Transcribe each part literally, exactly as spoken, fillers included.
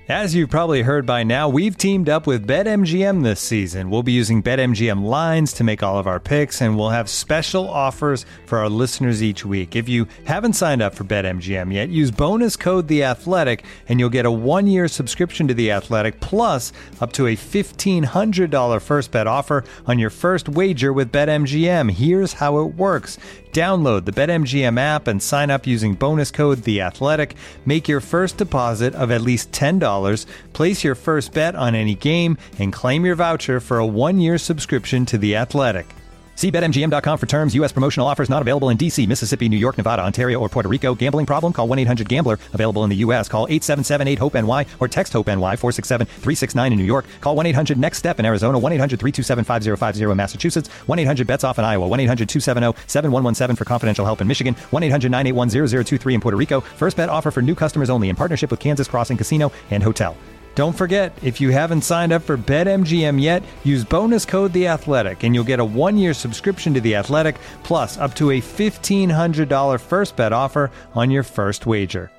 As you've probably heard by now, we've teamed up with BetMGM this season. We'll be using BetMGM lines to make all of our picks, and we'll have special offers for our listeners each week. If you haven't signed up for BetMGM yet, use bonus code The Athletic, and you'll get a one-year subscription to The Athletic, plus up to a fifteen hundred dollars first bet offer on your first wager with BetMGM. Here's how it works. Download the BetMGM app and sign up using bonus code The Athletic. Make your first deposit of at least ten dollars. Place your first bet on any game and claim your voucher for a one-year subscription to The Athletic. See Bet M G M dot com for terms. U S promotional offers not available in D C, Mississippi, New York, Nevada, Ontario, or Puerto Rico. Gambling problem? Call one eight hundred gambler. Available in the U S. Call eight seven seven eight hope N Y or text HOPE-NY four six seven three six nine in New York. Call one eight hundred next step in Arizona. one eight hundred three two seven five zero five zero in Massachusetts. one eight hundred bets off in Iowa. one eight hundred two seven zero seven one one seven for confidential help in Michigan. one eight hundred nine eight one zero zero two three in Puerto Rico. First bet offer for new customers only in partnership with Kansas Crossing Casino and Hotel. Don't forget, if you haven't signed up for BetMGM yet, use bonus code The Athletic, and you'll get a one-year subscription to The Athletic, plus up to a fifteen hundred dollars first bet offer on your first wager.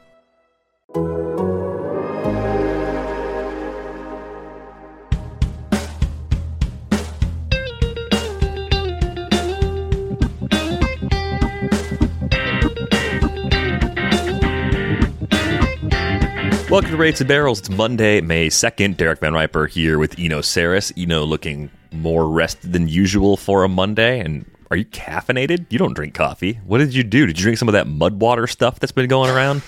Welcome to Rates and Barrels. It's Monday, May second. Derek Van Riper here with Eno Saris. Eno looking more rested than usual for a Monday. And are you caffeinated? You don't drink coffee. What did you do? Did you drink some of that mud water stuff that's been going around?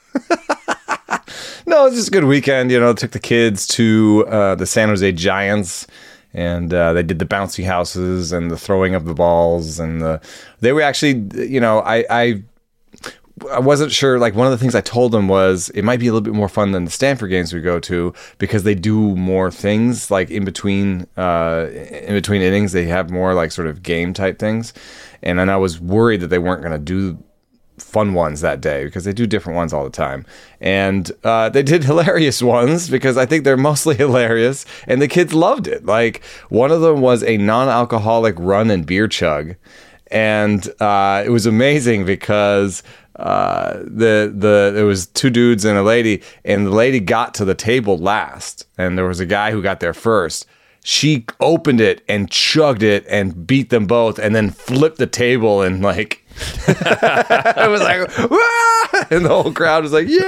No, it's just a good weekend. You know, took the kids to uh, the San Jose Giants, and uh, they did the bouncy houses and the throwing of the balls. And the, they were actually, you know, I... I I wasn't sure, like, one of the things I told them was it might be a little bit more fun than the Stanford games we go to because they do more things, like, in between uh, in between innings. They have more, like, sort of game type things. And then I was worried that they weren't going to do fun ones that day because they do different ones all the time. And uh, they did hilarious ones because I think they're mostly hilarious. And the kids loved it. Like, one of them was a non-alcoholic run and beer chug. And uh, it was amazing because... Uh, the the there was two dudes and a lady, and the lady got to the table last, and there was a guy who got there first. She opened it and chugged it and beat them both, and then flipped the table and like it was like Wah! And the whole crowd was like,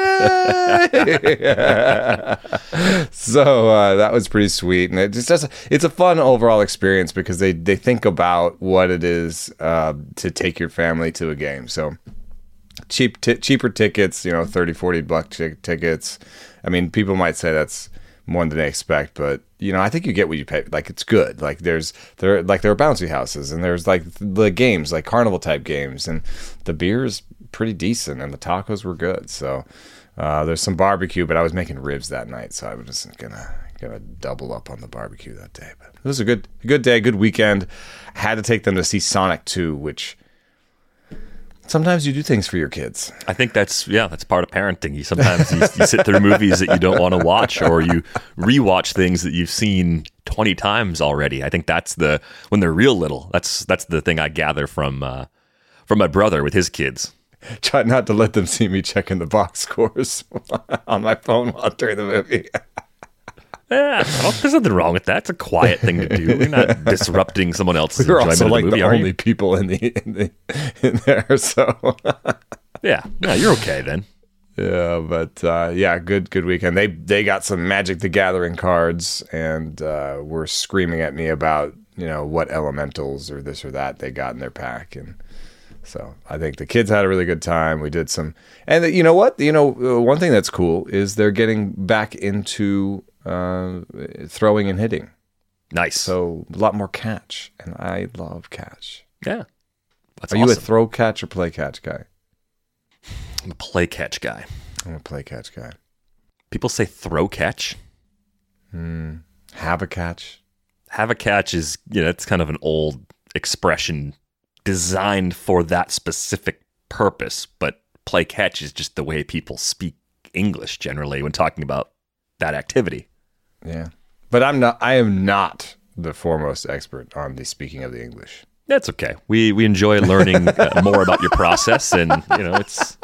yay! So uh, that was pretty sweet, and it just does, it's a fun overall experience because they they think about what it is uh, to take your family to a game. So. Cheap, t- cheaper tickets, you know, thirty, forty buck t- tickets. I mean, people might say that's more than they expect, but you know, I think you get what you pay. Like, it's good. Like, there's there like there are bouncy houses, and there's like the games, like carnival type games, and the beer is pretty decent, and the tacos were good. So uh, there's some barbecue, but I was making ribs that night, so I was just gonna gonna double up on the barbecue that day. But it was a good good day, good weekend. Had to take them to see Sonic two, which. Sometimes you do things for your kids. I think that's, yeah, that's part of parenting. You sometimes you, you sit through movies that you don't want to watch, or you rewatch things that you've seen twenty times already. I think that's the, when they're real little, that's that's the thing I gather from uh, from my brother with his kids. Try not to let them see me checking the box scores on my phone while during the movie. Yeah, well, there's nothing wrong with that. It's a quiet thing to do. You're not disrupting someone else's We're enjoyment also of the like movie, the are only you? people in the in, the, in there, so yeah, no, you're okay then. Yeah, but uh, yeah, good good weekend. They they got some Magic the Gathering cards, and uh, were screaming at me about, you know, what elementals or this or that they got in their pack, and so I think the kids had a really good time. We did some, and you know what, you know, one thing that's cool is they're getting back into. Uh, throwing and hitting. Nice. So a lot more catch, and I love catch. Yeah. That's Are awesome. you a throw catch or play catch guy? I'm a play catch guy. I'm a play catch guy. People say throw catch. Hmm. Have a catch. Have a catch is, you know, it's kind of an old expression designed for that specific purpose, but play catch is just the way people speak English generally when talking about that activity. Yeah. But I'm not, I am not the foremost expert on the speaking of the English. That's okay. We we enjoy learning uh, more about your process, and you know, it's it's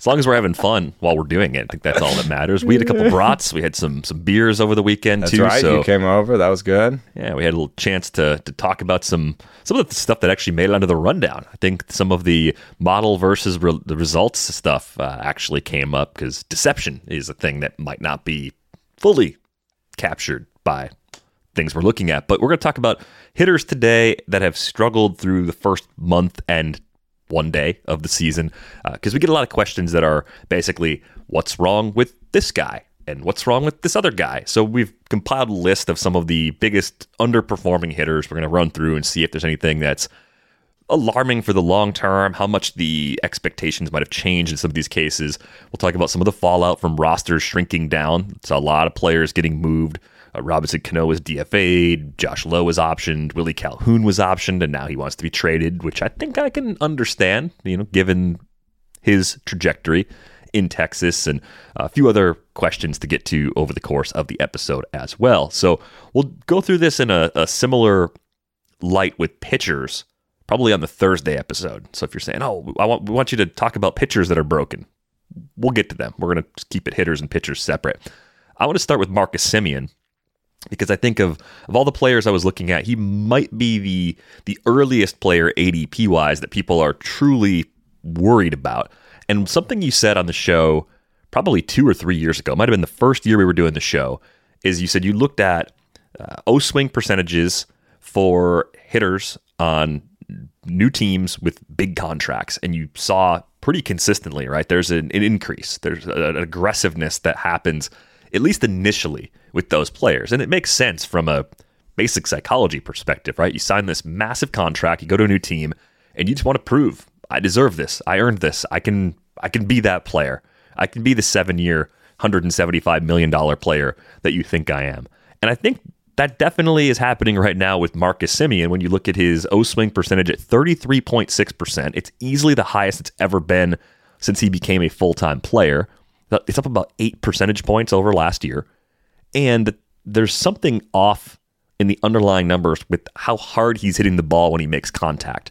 As long as we're having fun while we're doing it, I think that's all that matters. We had a couple brats. We had some some beers over the weekend, That's too. right. So, you came over. That was good. yeah, we had a little chance to to talk about some some of the stuff that actually made it onto the rundown. I think some of the model versus re- the results stuff uh, actually came up because deception is a thing that might not be fully captured by things we're looking at. But we're going to talk about hitters today that have struggled through the first month and one day of the season, because uh, we get a lot of questions that are basically, what's wrong with this guy and what's wrong with this other guy? So we've compiled a list of some of the biggest underperforming hitters. We're going to run through and see if there's anything that's alarming for the long term, how much the expectations might have changed in some of these cases. We'll talk about some of the fallout from rosters shrinking down. It's a lot of players getting moved. Uh, Robinson Cano was D F A'd, Josh Lowe was optioned, Willie Calhoun was optioned, and now he wants to be traded, which I think I can understand, you know, given his trajectory in Texas, and a few other questions to get to over the course of the episode as well. So we'll go through this in a, a similar light with pitchers, probably on the Thursday episode. So if you're saying, oh, I want, we want you to talk about pitchers that are broken, we'll get to them. We're going to keep it hitters and pitchers separate. I want to start with Marcus Semien, because I think of, of all the players I was looking at, he might be the the earliest player A D P-wise that people are truly worried about. And something you said on the show probably two or three years ago, might have been the first year we were doing the show, is you said you looked at uh, O-swing percentages for hitters on new teams with big contracts, and you saw pretty consistently, right? There's an, an increase. There's a, an aggressiveness that happens, at least initially, with those players. And it makes sense from a basic psychology perspective, right? You sign this massive contract, you go to a new team, and you just want to prove, I deserve this. I earned this. I can I can be that player. I can be the seven-year, one hundred seventy-five million dollars player that you think I am. And I think that definitely is happening right now with Marcus Semien. When you look at his O-swing percentage at thirty-three point six percent, it's easily the highest it's ever been since he became a full-time player. It's up about eight percentage points over last year. And there's something off in the underlying numbers with how hard he's hitting the ball when he makes contact.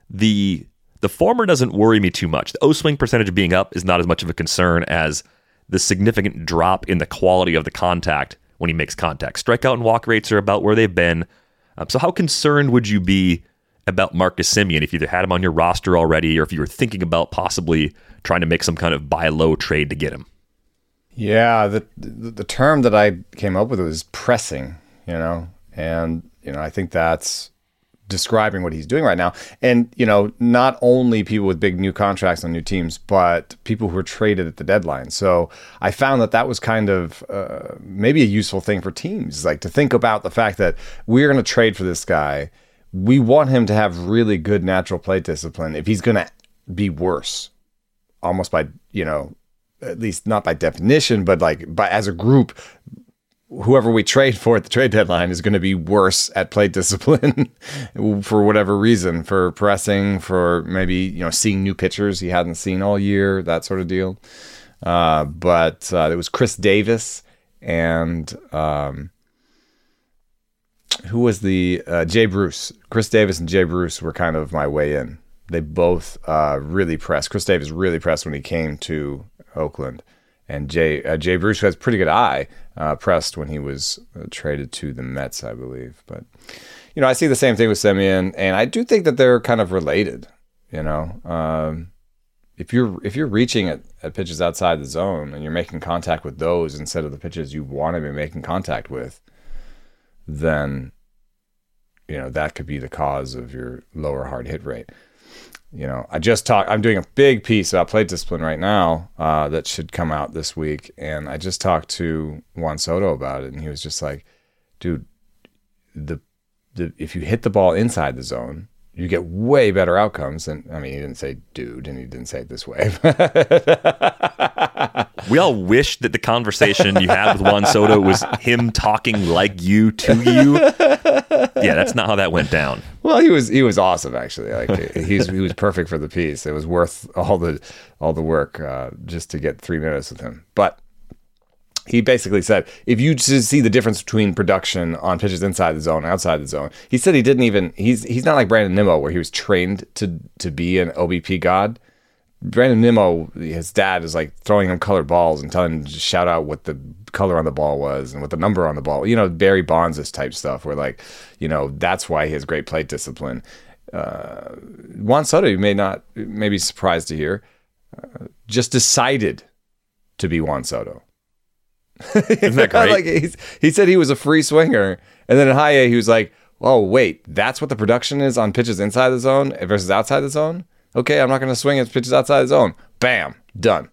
The the former doesn't worry me too much. The O-swing percentage being up is not as much of a concern as the significant drop in the quality of the contact when he makes contact. Strikeout and walk rates are about where they've been. Um, so how concerned would you be about Marcus Semien if you either had him on your roster already or if you were thinking about possibly trying to make some kind of buy low trade to get him? Yeah, the, the the term that I came up with was pressing, you know, and, you know, I think that's describing what he's doing right now. And, you know, not only people with big new contracts on new teams, but people who are traded at the deadline. So I found that that was kind of uh, maybe a useful thing for teams, like to think about the fact that we're going to trade for this guy. We want him to have really good natural plate discipline if he's going to be worse, almost by, you know, at least not by definition, but like by as a group, whoever we trade for at the trade deadline is going to be worse at plate discipline for whatever reason, for pressing, for maybe, you know, seeing new pitchers he hadn't seen all year, that sort of deal. Uh, but uh, it was Chris Davis and um, who was the uh, Jay Bruce. Chris Davis and Jay Bruce were kind of my way in. They both uh, really pressed. Chris Davis really pressed when he came to Oakland. And Jay uh, Jay Bruce, who has a pretty good eye, uh, pressed when he was uh, traded to the Mets, I believe. But, you know, I see the same thing with Semien, and I do think that they're kind of related. You know, um, if you're if you're reaching at, at pitches outside the zone and you're making contact with those instead of the pitches you want to be making contact with, then, you know, that could be the cause of your lower hard hit rate. You know, I just talked, I'm doing a big piece about plate discipline right now uh, that should come out this week. And I just talked to Juan Soto about it. And he was just like, dude, the, the if you hit the ball inside the zone, you get way better outcomes. And I mean, he didn't say dude, and he didn't say it this way. We all wish that the conversation you had with Juan Soto was him talking like you to you. Yeah, that's not how that went down. Well, he was he was awesome, actually. Like he's he was perfect for the piece. It was worth all the all the work uh, just to get three minutes with him. But he basically said, if you just see the difference between production on pitches inside the zone, outside the zone, he said he didn't even he's he's not like Brandon Nimmo where he was trained to to be an O B P god. Brandon Nimmo, his dad, is like throwing him colored balls and telling him to shout out what the color on the ball was and what the number on the ball. You know, Barry Bonds type stuff where, like, you know, that's why he has great plate discipline. Uh, Juan Soto, you may not, may be surprised to hear, uh, just decided to be Juan Soto. Isn't that great? Like he's, he said he was a free swinger, and then in high A he was like, "Oh wait, that's what the production is on pitches inside the zone versus outside the zone. Okay, I'm not going to swing at pitches outside the zone. Bam, done."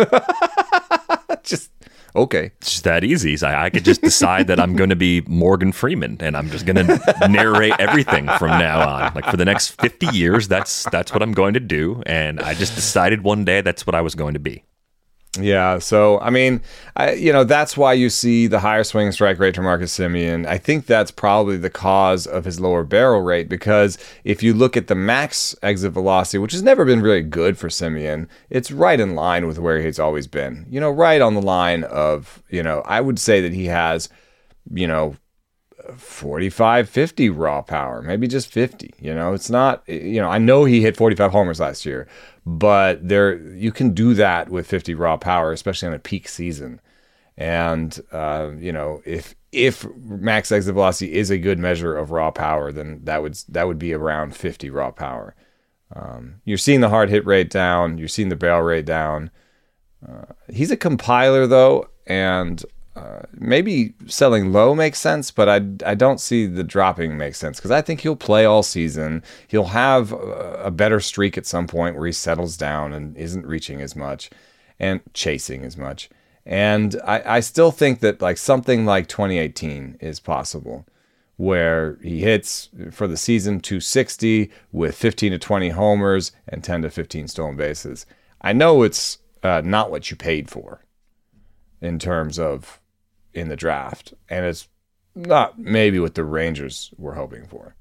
Just okay. It's just that easy. So I, I could just decide that I'm going to be Morgan Freeman, and I'm just going to narrate everything from now on. Like for the next fifty years, that's that's what I'm going to do, and I just decided one day that's what I was going to be. Yeah, so I mean, I, you know, that's why you see the higher swing strike rate for Marcus Semien. I think that's probably the cause of his lower barrel rate, because if you look at the max exit velocity, which has never been really good for Semien, it's right in line with where he's always been. You know, right on the line of, you know, I would say that he has, you know, forty-five, fifty raw power, maybe just fifty. You know, it's not, you know, I know he hit forty-five homers last year, but there you can do that with fifty raw power, especially on a peak season. And uh, you know, if if max exit velocity is a good measure of raw power, then that would that would be around fifty raw power. Um, you're seeing the hard hit rate down, you're seeing the barrel rate down. Uh, he's a compiler though, and Uh, maybe selling low makes sense, but I, I don't see the dropping make sense, because I think he'll play all season. He'll have a, a better streak at some point where he settles down and isn't reaching as much and chasing as much. And I, I still think that like something like twenty eighteen is possible, where he hits for the season two sixty with fifteen to twenty homers and ten to fifteen stolen bases. I know it's uh, not what you paid for in terms of in the draft, and it's not maybe what the Rangers were hoping for,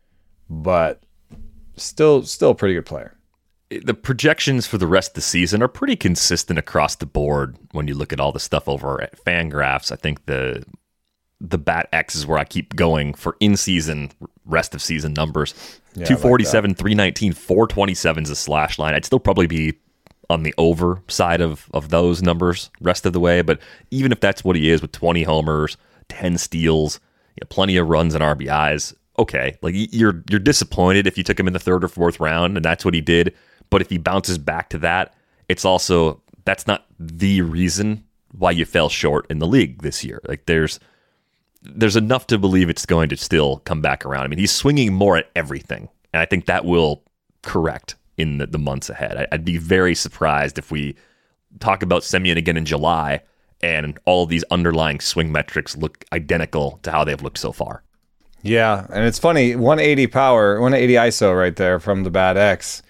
but still still a pretty good player. The projections for the rest of the season are pretty consistent across the board when you look at all the stuff over at Fangraphs. I think the the Bat X is where I keep going for in-season, rest of season numbers. Yeah, two forty-seven, like three nineteen, four twenty-seven is a slash line. I'd still probably be on the over side of, of those numbers rest of the way. But even if that's what he is with twenty homers, ten steals, you know, plenty of runs and R B Is, okay. Like you're you're disappointed if you took him in the third or fourth round and that's what he did. But if he bounces back to that, it's also, that's not the reason why you fell short in the league this year. Like there's there's enough to believe it's going to still come back around. I mean, he's swinging more at everything, and I think that will correct in the, the months ahead. I'd be very surprised if we talk about Semien again in July and all of these underlying swing metrics look identical to how they've looked so far. Yeah, and it's funny, one eighty power, one eighty I S O right there from the Bat X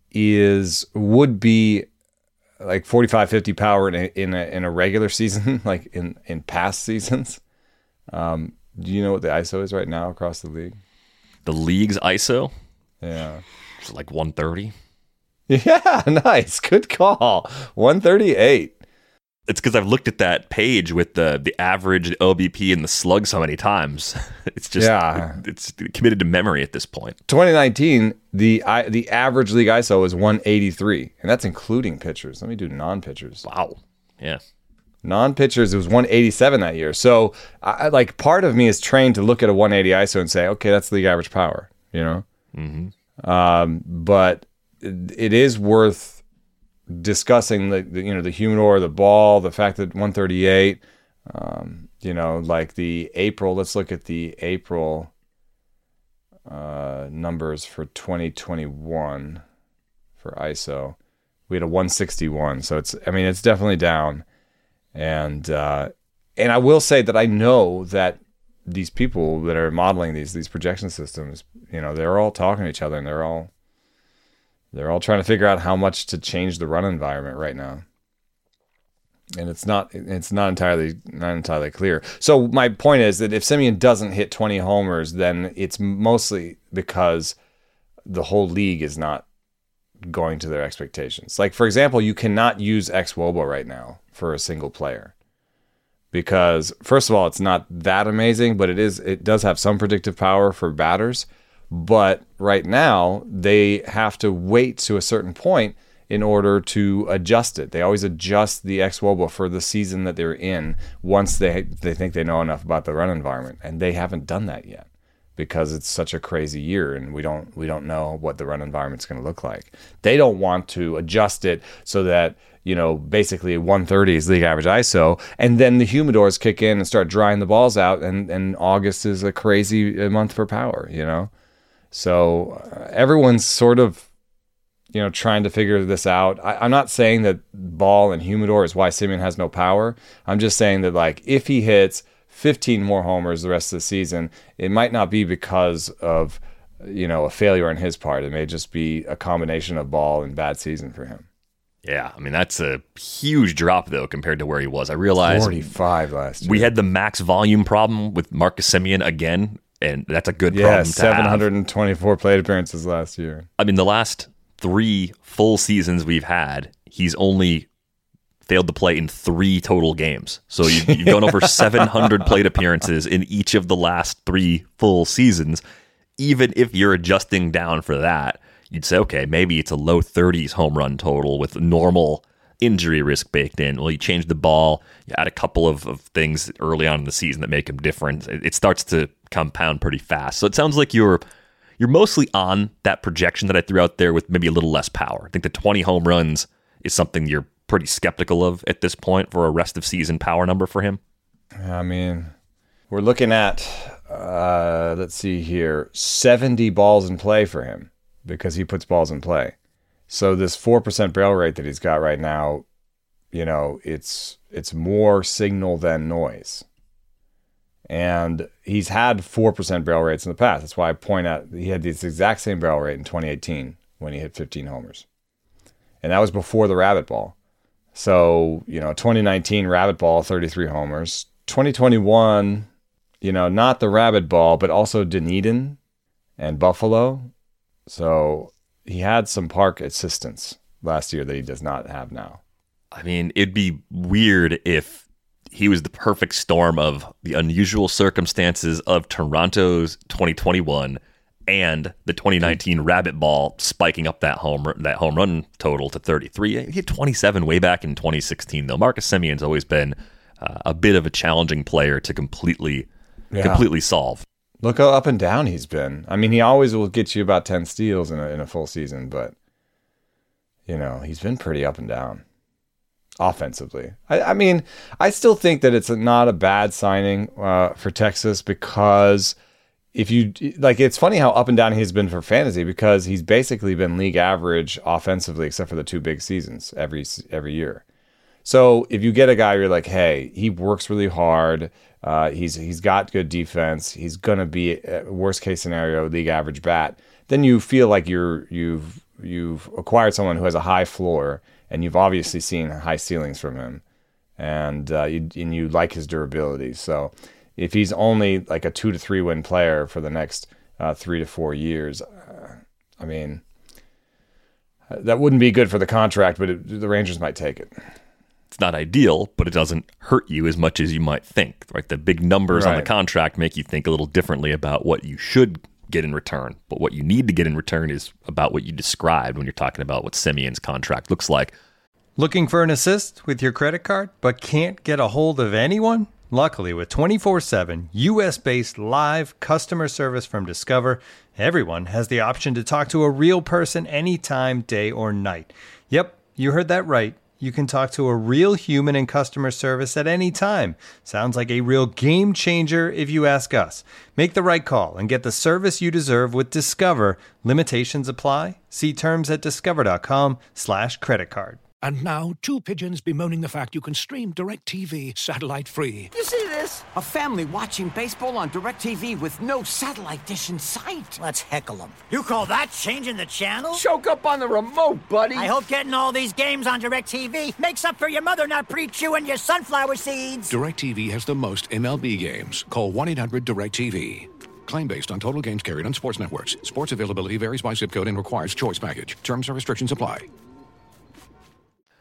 is would be like forty-five, fifty power in a, in a, in a regular season, like in, in past seasons. Um, do you know what the I S O is right now across the league? The league's I S O? Yeah. It's like one thirty. Yeah, nice. Good call. one thirty-eight. It's because I've looked at that page with the the average, the O B P, and the slug so many times. It's just, yeah. it, it's committed to memory at this point. twenty nineteen, the I, the average league I S O is one eighty-three, and that's including pitchers. Let me do non-pitchers. Wow. Yeah. Non-pitchers, it was one eighty-seven that year. So, I, like, part of me is trained to look at a one eighty I S O and say, okay, that's league average power, you know? Mm-hmm. Um, but it is worth discussing the, the you know the humidor, the ball, the fact that one thirty-eight, um, you know, like the April. Let's look at the April uh, numbers for twenty twenty-one for I S O. We had a one sixty-one, so it's I mean it's definitely down, and uh, and I will say that I know that these people that are modeling these these projection systems, you know, they're all talking to each other, and they're all they're all trying to figure out how much to change the run environment right now. And it's not it's not entirely not entirely clear. So my point is that if Semien doesn't hit twenty homers, then it's mostly because the whole league is not going to their expectations. Like, for example, you cannot use ex-Wobo right now for a single player. Because first of all, it's not that amazing, but it is. It does have some predictive power for batters. But right now, they have to wait to a certain point in order to adjust it. They always adjust the ex-Wobble for the season that they're in once they they think they know enough about the run environment, and they haven't done that yet because it's such a crazy year and we don't we don't know what the run environment's going to look like. They don't want to adjust it so that, you know, basically one thirty is league average I S O, and then the humidors kick in and start drying the balls out, and, and August is a crazy month for power, you know? So uh, everyone's sort of, you know, trying to figure this out. I, I'm not saying that ball and humidor is why Semien has no power. I'm just saying that, like, if he hits fifteen more homers the rest of the season, it might not be because of, you know, a failure on his part. It may just be a combination of ball and bad season for him. Yeah, I mean, that's a huge drop, though, compared to where he was. I realize forty-five last year. We had the max volume problem with Marcus Semien again, and that's a good yeah, problem to seven hundred twenty-four have. plate appearances last year. I mean, the last three full seasons we've had, he's only failed to play in three total games. So you've, you've gone over seven hundred plate appearances in each of the last three full seasons. Even if you're adjusting down for that, you'd say, okay, maybe it's a low thirties home run total with normal injury risk baked in. Well, you change the ball, you add a couple of, of things early on in the season that make him different. It, it starts to compound pretty fast. So it sounds like you're you're mostly on that projection that I threw out there with maybe a little less power. I think the twenty home runs is something you're pretty skeptical of at this point for a rest of season power number for him. I mean, we're looking at, uh, let's see here, seventy balls in play for him because he puts balls in play. So this four percent barrel rate that he's got right now, you know, it's it's more signal than noise. And he's had four percent barrel rates in the past. That's why I point out he had this exact same barrel rate in twenty eighteen when he hit fifteen homers. And that was before the rabbit ball. So, you know, twenty nineteen rabbit ball, thirty-three homers. twenty twenty-one, you know, not the rabbit ball, but also Dunedin and Buffalo. So he had some park assistance last year that he does not have now. I mean, it'd be weird if he was the perfect storm of the unusual circumstances of Toronto's twenty twenty-one and the twenty nineteen rabbit ball spiking up that home that home run total to thirty-three. He had twenty-seven way back in twenty sixteen, though. Marcus Semien's always been uh, a bit of a challenging player to completely yeah. completely solve. Look how up and down he's been. I mean, he always will get you about ten steals in a, in a full season, but, you know, he's been pretty up and down offensively. I, I mean, I still think that it's not a bad signing uh, for Texas because if you, like, it's funny how up and down he's been for fantasy because he's basically been league average offensively except for the two big seasons every every year. So if you get a guy, you're like, hey, he works really hard. Uh, he's he's got good defense. He's gonna be uh, worst case scenario league average bat. Then you feel like you're you've you've acquired someone who has a high floor, and you've obviously seen high ceilings from him, and uh, you and you like his durability. So if he's only like a two to three win player for the next uh, three to four years, uh, I mean, that wouldn't be good for the contract, but it, the Rangers might take it. It's not ideal, but it doesn't hurt you as much as you might think, right? The big numbers right. on the contract make you think a little differently about what you should get in return. But what you need to get in return is about what you described when you're talking about what Semien's contract looks like. Looking for an assist with your credit card, but can't get a hold of anyone? Luckily, with twenty-four seven U S-based live customer service from Discover, everyone has the option to talk to a real person anytime, day or night. Yep, you heard that right. You can talk to a real human in customer service at any time. Sounds like a real game changer if you ask us. Make the right call and get the service you deserve with Discover. Limitations apply. See terms at discover.com slash credit card. And now, two pigeons bemoaning the fact you can stream DirecTV satellite-free. You see this? A family watching baseball on DirecTV with no satellite dish in sight. Let's heckle them. You call that changing the channel? Choke up on the remote, buddy. I hope getting all these games on DirecTV makes up for your mother not pre-chewing your sunflower seeds. DirecTV has the most M L B games. Call one eight hundred direct T V. Claim based on total games carried on sports networks. Sports availability varies by zip code and requires choice package. Terms and restrictions apply.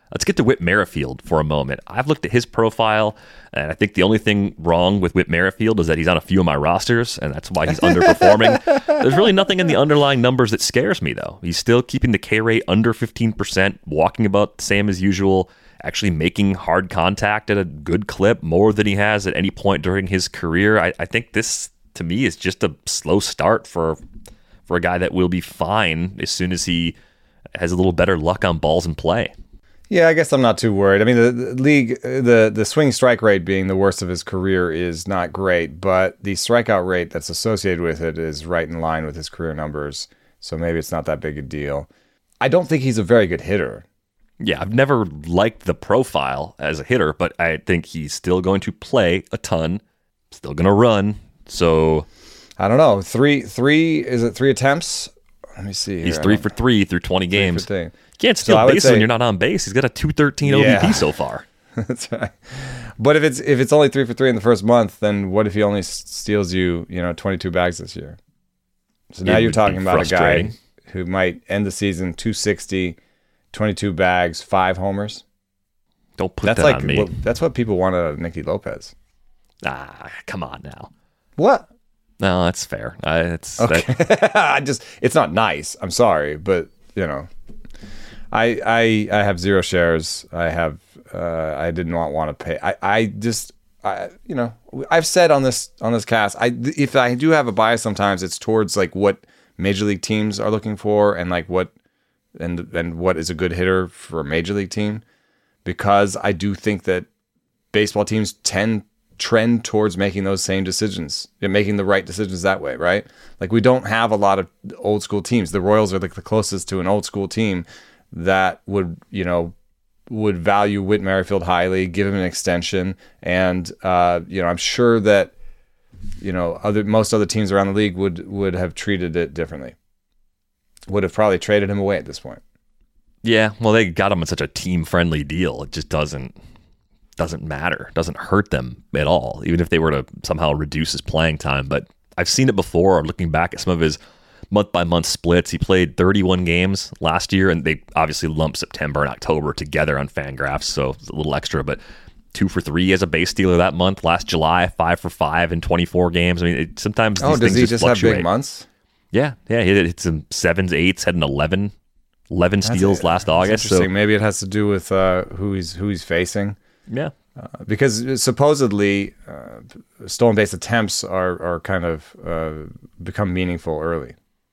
Let's get to Whit Merrifield for a moment. I've looked at his profile, and I think the only thing wrong with Whit Merrifield is that he's on a few of my rosters, and that's why he's underperforming. There's really nothing in the underlying numbers that scares me, though. He's still keeping the K rate under fifteen percent, walking about the same as usual, actually making hard contact at a good clip, more than he has at any point during his career. I, I think this, to me, is just a slow start for for a guy that will be fine as soon as he has a little better luck on balls in play. Yeah, I guess I'm not too worried. I mean, the, the league, the the swing strike rate being the worst of his career is not great, but the strikeout rate that's associated with it is right in line with his career numbers. So maybe it's not that big a deal. I don't think he's a very good hitter. Yeah, I've never liked the profile as a hitter, but I think he's still going to play a ton, still going to run. So I don't know. Three, three, is it three attempts? Let me see. He's here. three for three through twenty games. Three You can't steal so bases say, when you're not on base. He's got a two thirteen yeah. O B P so far. That's right. But if it's if it's only three for three in the first month, then what if he only steals you, you know, twenty-two bags this year? So now It you're would talking be about a guy frustrating. who might end the season two sixty, twenty-two bags, five homers. Don't put That's that like on me. what, that's what people want out of Nicky Lopez. Ah, come on now. What? No, that's fair. Uh, it's Okay. that, I just it's not nice. I'm sorry, but you know, I I I have zero shares. I have uh, I did not want to pay. I I just I you know I've said on this on this cast. I if I do have a bias sometimes, it's towards like what major league teams are looking for and like what and and what is a good hitter for a major league team, because I do think that baseball teams tend trend towards making those same decisions, making the right decisions that way, right? Like we don't have a lot of old school teams. The Royals are like the closest to an old school team that would, you know, would value Whit Merrifield highly, give him an extension, and uh, you know, I'm sure that you know other most other teams around the league would would have treated it differently. Would have probably traded him away at this point. yeah, well, they got him on such a team-friendly deal. It just doesn't doesn't matter. It doesn't hurt them at all, even if they were to somehow reduce his playing time. But I've seen it before, looking back at some of his month-by-month splits. He played thirty-one games last year, and they obviously lumped September and October together on Fangraphs, so it's a little extra, but two for three as a base stealer that month. Last July, five for five in twenty-four games. I mean, it, sometimes these Oh, does things he just just fluctuate. have big months? Yeah, yeah, he hit some sevens, eights, had an eleven, eleven steals That's- last that's August. So interesting. Maybe it has to do with uh, who he's who he's facing. yeah, Uh, because supposedly uh, stolen base attempts are are kind of uh, become meaningful early.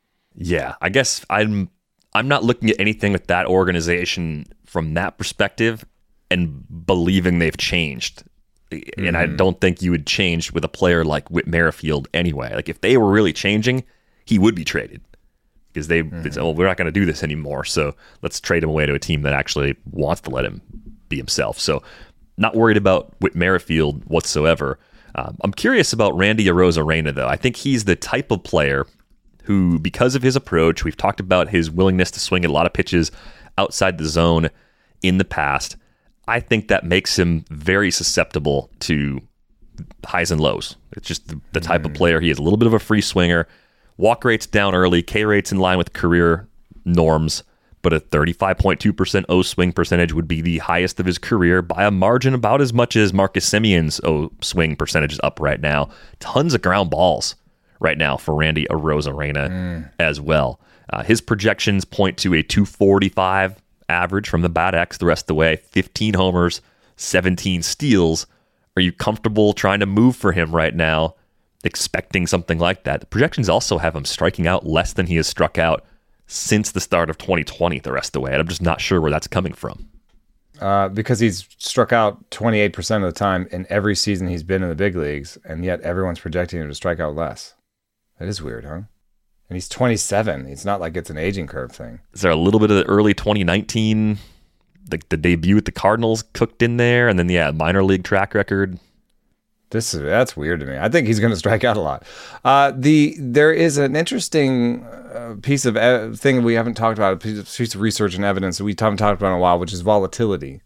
yeah. I guess I'm I'm not looking at anything with that organization from that perspective and believing they've changed. And I don't think you would change with a player like Whit Merrifield anyway. Like if they were really changing, he would be traded because they, they said, well, we're not going to do this anymore. So let's trade him away to a team that actually wants to let him be himself. So not worried about Whit Merrifield whatsoever. Um, I'm curious about Randy Arozarena, though. I think he's the type of player who, because of his approach, we've talked about his willingness to swing at a lot of pitches outside the zone in the past. I think that makes him very susceptible to highs and lows. It's just the, the type mm. of player. He is a little bit of a free swinger. Walk rate's down early. K rate's in line with career norms, but a thirty-five point two percent O swing percentage would be the highest of his career by a margin about as much as Marcus Semion's O swing percentage is up right now. Tons of ground balls right now for Randy Arozarena mm. as well. Uh, his projections point to a two forty-five average from the Bat X the rest of the way. fifteen homers, seventeen steals. Are you comfortable trying to move for him right now, expecting something like that? The projections also have him striking out less than he has struck out since the start of twenty twenty the rest of the way, and I'm just not sure where that's coming from. Uh, because he's struck out twenty-eight percent of the time in every season he's been in the big leagues, and yet everyone's projecting him to strike out less. That is weird, huh? And he's twenty-seven. It's not like it's an aging curve thing. Is there a little bit of the early twenty nineteen, the, the debut with the Cardinals cooked in there, and then, yeah, minor league track record? This is that's weird to me. I think he's going to strike out a lot. Uh, the there is an interesting uh, piece of e- thing we haven't talked about, a piece of, piece of research and evidence that we haven't talked about in a while, which is volatility.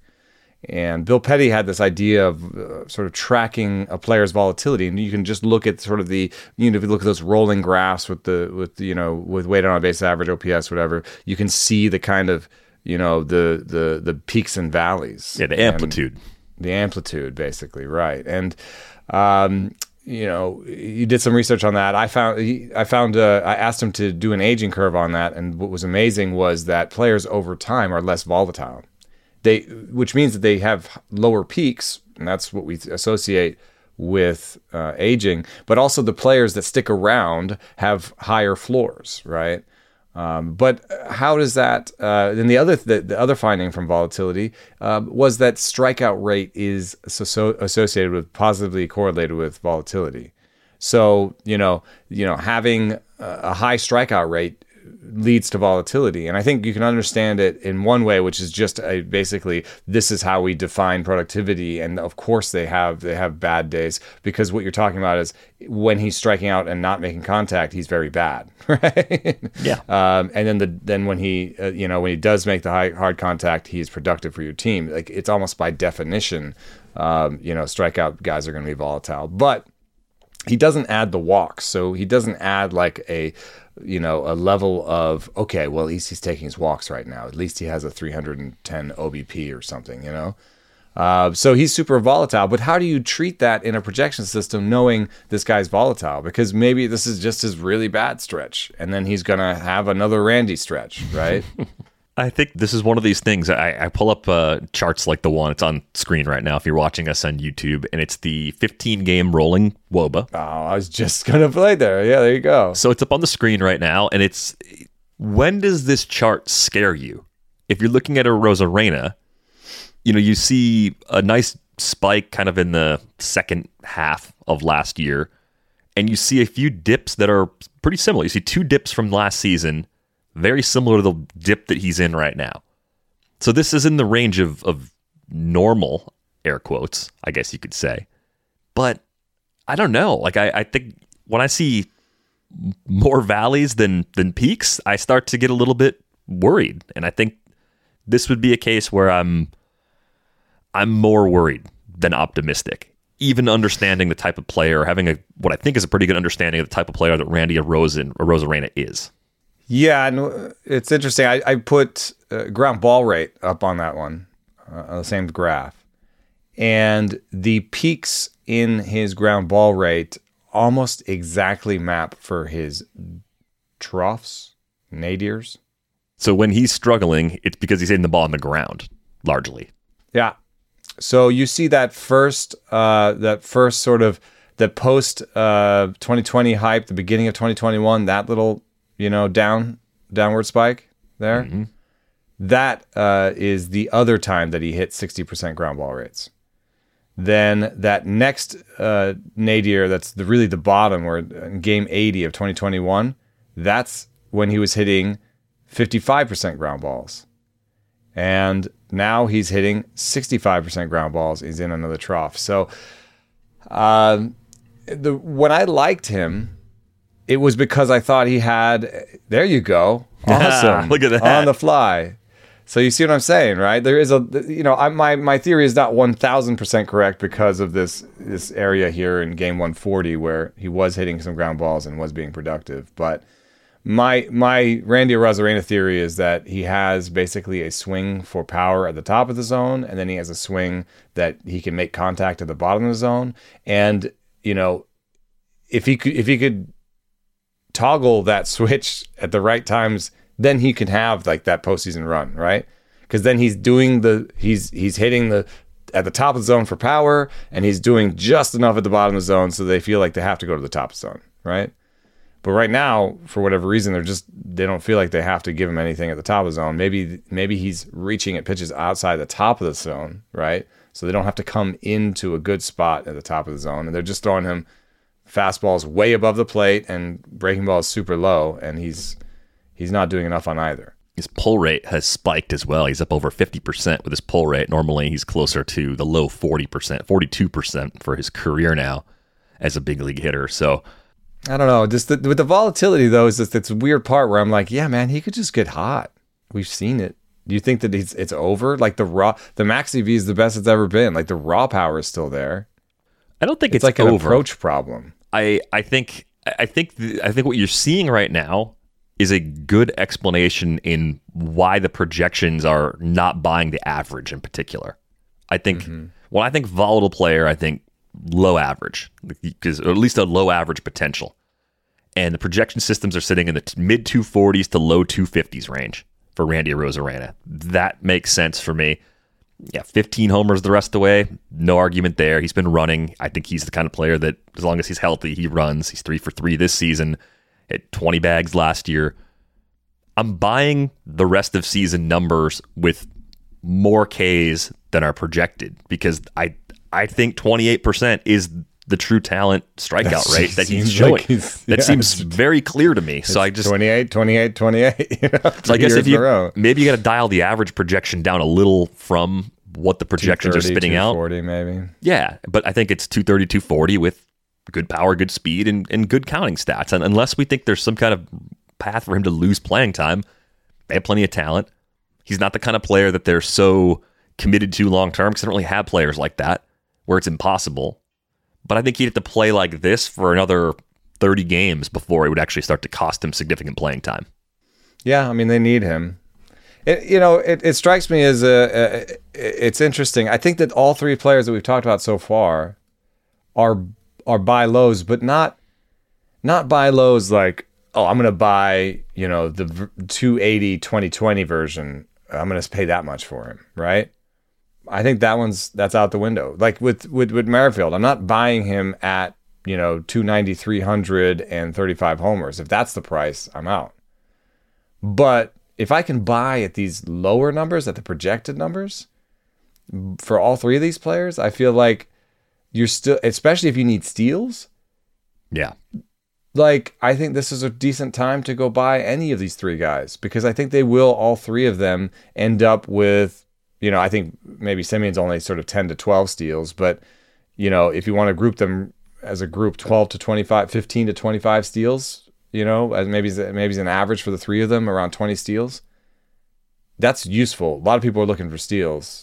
And Bill Petty had this idea of uh, sort of tracking a player's volatility, and you can just look at sort of the, you know, if you look at those rolling graphs with the with the, you know with weighted on base average, O P S, whatever, you can see the kind of you know, the the the peaks and valleys. Yeah, the amplitude. And the amplitude, basically, right. And, um, you know, you did some research on that. I found, I found, uh, I asked him to do an aging curve on that, and what was amazing was that players over time are less volatile. They, which means that they have lower peaks, and that's what we associate with uh, aging. But also the players that stick around have higher floors, right? Um, but how does that? Uh, then the other the, the other finding from volatility uh, was that strikeout rate is so associated with positively correlated with volatility. So you know you know having a high strikeout rate leads to volatility, and I think you can understand it in one way, which is just a, basically this is how we define productivity. And of course they have they have bad days, because what you're talking about is when he's striking out and not making contact, he's very bad, right? Yeah. Um, and then the then when he uh, you know when he does make the high hard contact, he's productive for your team. Like it's almost by definition, um, you know, strikeout guys are going to be volatile, but he doesn't add the walks, so he doesn't add like a you know, a level of, okay, well, at least he's taking his walks right now. At least he has a three hundred ten O B P or something, you know? Uh, so he's super volatile. But how do you treat that in a projection system knowing this guy's volatile? Because maybe this is just his really bad stretch, and then he's going to have another Randy stretch, right? I think this is one of these things. I, I pull up uh, charts like the one. It's on screen right now if you're watching us on YouTube, and it's the fifteen-game rolling W O B A. Oh, I was just going to play there. Yeah, there you go. So it's up on the screen right now, and it's, when does this chart scare you? If you're looking at a Rosarena, you know, you see a nice spike kind of in the second half of last year, and you see a few dips that are pretty similar. You see two dips from last season, very similar to the dip that he's in right now. So this is in the range of, of normal, air quotes, I guess you could say. But I don't know. Like I, I think when I see more valleys than than peaks, I start to get a little bit worried. And I think this would be a case where I'm I'm more worried than optimistic. Even understanding the type of player, or having a what I think is a pretty good understanding of the type of player that Randy Arozarena is. Yeah, and it's interesting. I, I put uh, ground ball rate up on that one, uh, on the same graph. And the peaks in his ground ball rate almost exactly map for his troughs, nadirs. So when he's struggling, it's because he's hitting the ball on the ground, largely. Yeah. So you see that first, uh, that first sort of, the post uh, twenty twenty hype, the beginning of twenty twenty-one, that little... you know, down, downward spike there. Mm-hmm. That uh, is the other time that he hit sixty percent ground ball rates. Then that next uh, nadir, that's the, really the bottom, where in game eighty of twenty twenty-one, that's when he was hitting fifty-five percent ground balls. And now he's hitting sixty-five percent ground balls. He's in another trough. So uh, the when I liked him, it was because I thought he had, there you go, awesome, look at that, on the fly. So you see what I'm saying, right? There is a, you know, I, my my theory is not one thousand percent correct because of this this area here in game one forty where he was hitting some ground balls and was being productive. But my my Randy Arozarena theory is that he has basically a swing for power at the top of the zone, and then he has a swing that he can make contact at the bottom of the zone. And you know, if he could, if he could toggle that switch at the right times, then he can have like that postseason run, right? Because then he's doing the he's he's hitting the at the top of the zone for power, and he's doing just enough at the bottom of the zone so they feel like they have to go to the top of the zone, right? But right now, for whatever reason, they're just they don't feel like they have to give him anything at the top of the zone. Maybe maybe he's reaching at pitches outside the top of the zone, right? So they don't have to come into a good spot at the top of the zone, and they're just throwing him fastballs way above the plate and breaking balls super low, and he's he's not doing enough on either. His pull rate has spiked as well. He's up over fifty percent with his pull rate. Normally, he's closer to the low forty percent, forty-two percent for his career now as a big league hitter. So I don't know. Just the, with the volatility, though, is this it's a weird part where I'm like, yeah, man, he could just get hot. We've seen it. Do you think that it's, it's over? Like the raw, the max E V is the best it's ever been. Like the raw power is still there. I don't think it's, it's like an over. approach problem. I, I think I think the, I think what you're seeing right now is a good explanation in why the projections are not buying the average in particular. I think mm-hmm. when I think volatile player, I think low average, because or at least a low average potential. And the projection systems are sitting in the mid two forties to low two fifties range for Randy Arozarena. That makes sense for me. Yeah, fifteen homers the rest of the way. No argument there. He's been running. I think he's the kind of player that as long as he's healthy, he runs. He's three for three this season. Hit twenty bags last year. I'm buying the rest of season numbers with more Ks than are projected because I I think twenty-eight percent is the true talent strikeout rate that he's showing. Like he's, that yeah, seems very clear to me. So I just twenty-eight, twenty-eight, twenty-eight. You know, so I guess if you maybe you got to dial the average projection down a little from what the projections are spitting out. two forty maybe. Yeah, but I think it's two thirty, two forty with good power, good speed, and, and good counting stats. And unless we think there's some kind of path for him to lose playing time, they have plenty of talent. He's not the kind of player that they're so committed to long term because they don't really have players like that where it's impossible. But I think he'd have to play like this for another thirty games before it would actually start to cost him significant playing time. Yeah, I mean, they need him. It, you know, it, it strikes me as a, a, it's interesting. I think that all three players that we've talked about so far are are buy lows, but not not buy lows like, oh, I'm going to buy, you know, the two eighty twenty twenty version. I'm going to pay that much for him, right? I think that one's that's out the window. Like with with with Merrifield, I'm not buying him at, you know, two ninety, three hundred and thirty-five homers. If that's the price, I'm out. But if I can buy at these lower numbers, at the projected numbers, for all three of these players, I feel like you're still, especially if you need steals. Yeah. Like, I think this is a decent time to go buy any of these three guys because I think they will, all three of them, end up with, you know, I think maybe Simeon's only sort of ten to twelve steals, but, you know, if you want to group them as a group, twelve to twenty-five, fifteen to twenty-five steals, you know, as maybe maybe it's an average for the three of them, around twenty steals. That's useful. A lot of people are looking for steals.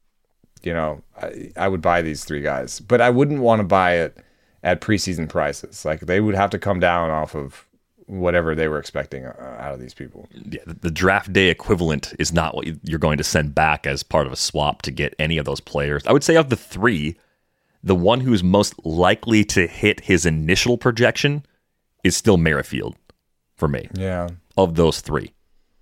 You know, I, I would buy these three guys, but I wouldn't want to buy it at preseason prices. Like, they would have to come down off of whatever they were expecting out of these people. Yeah, the draft day equivalent is not what you're going to send back as part of a swap to get any of those players. I would say of the three, the one who's most likely to hit his initial projection is still Merrifield for me. Yeah. Of those three.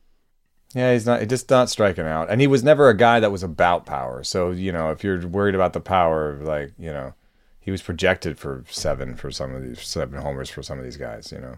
Yeah, he's not, just not striking out. And he was never a guy that was about power. So, you know, if you're worried about the power, like, you know, he was projected for seven for some of these, seven homers for some of these guys, you know,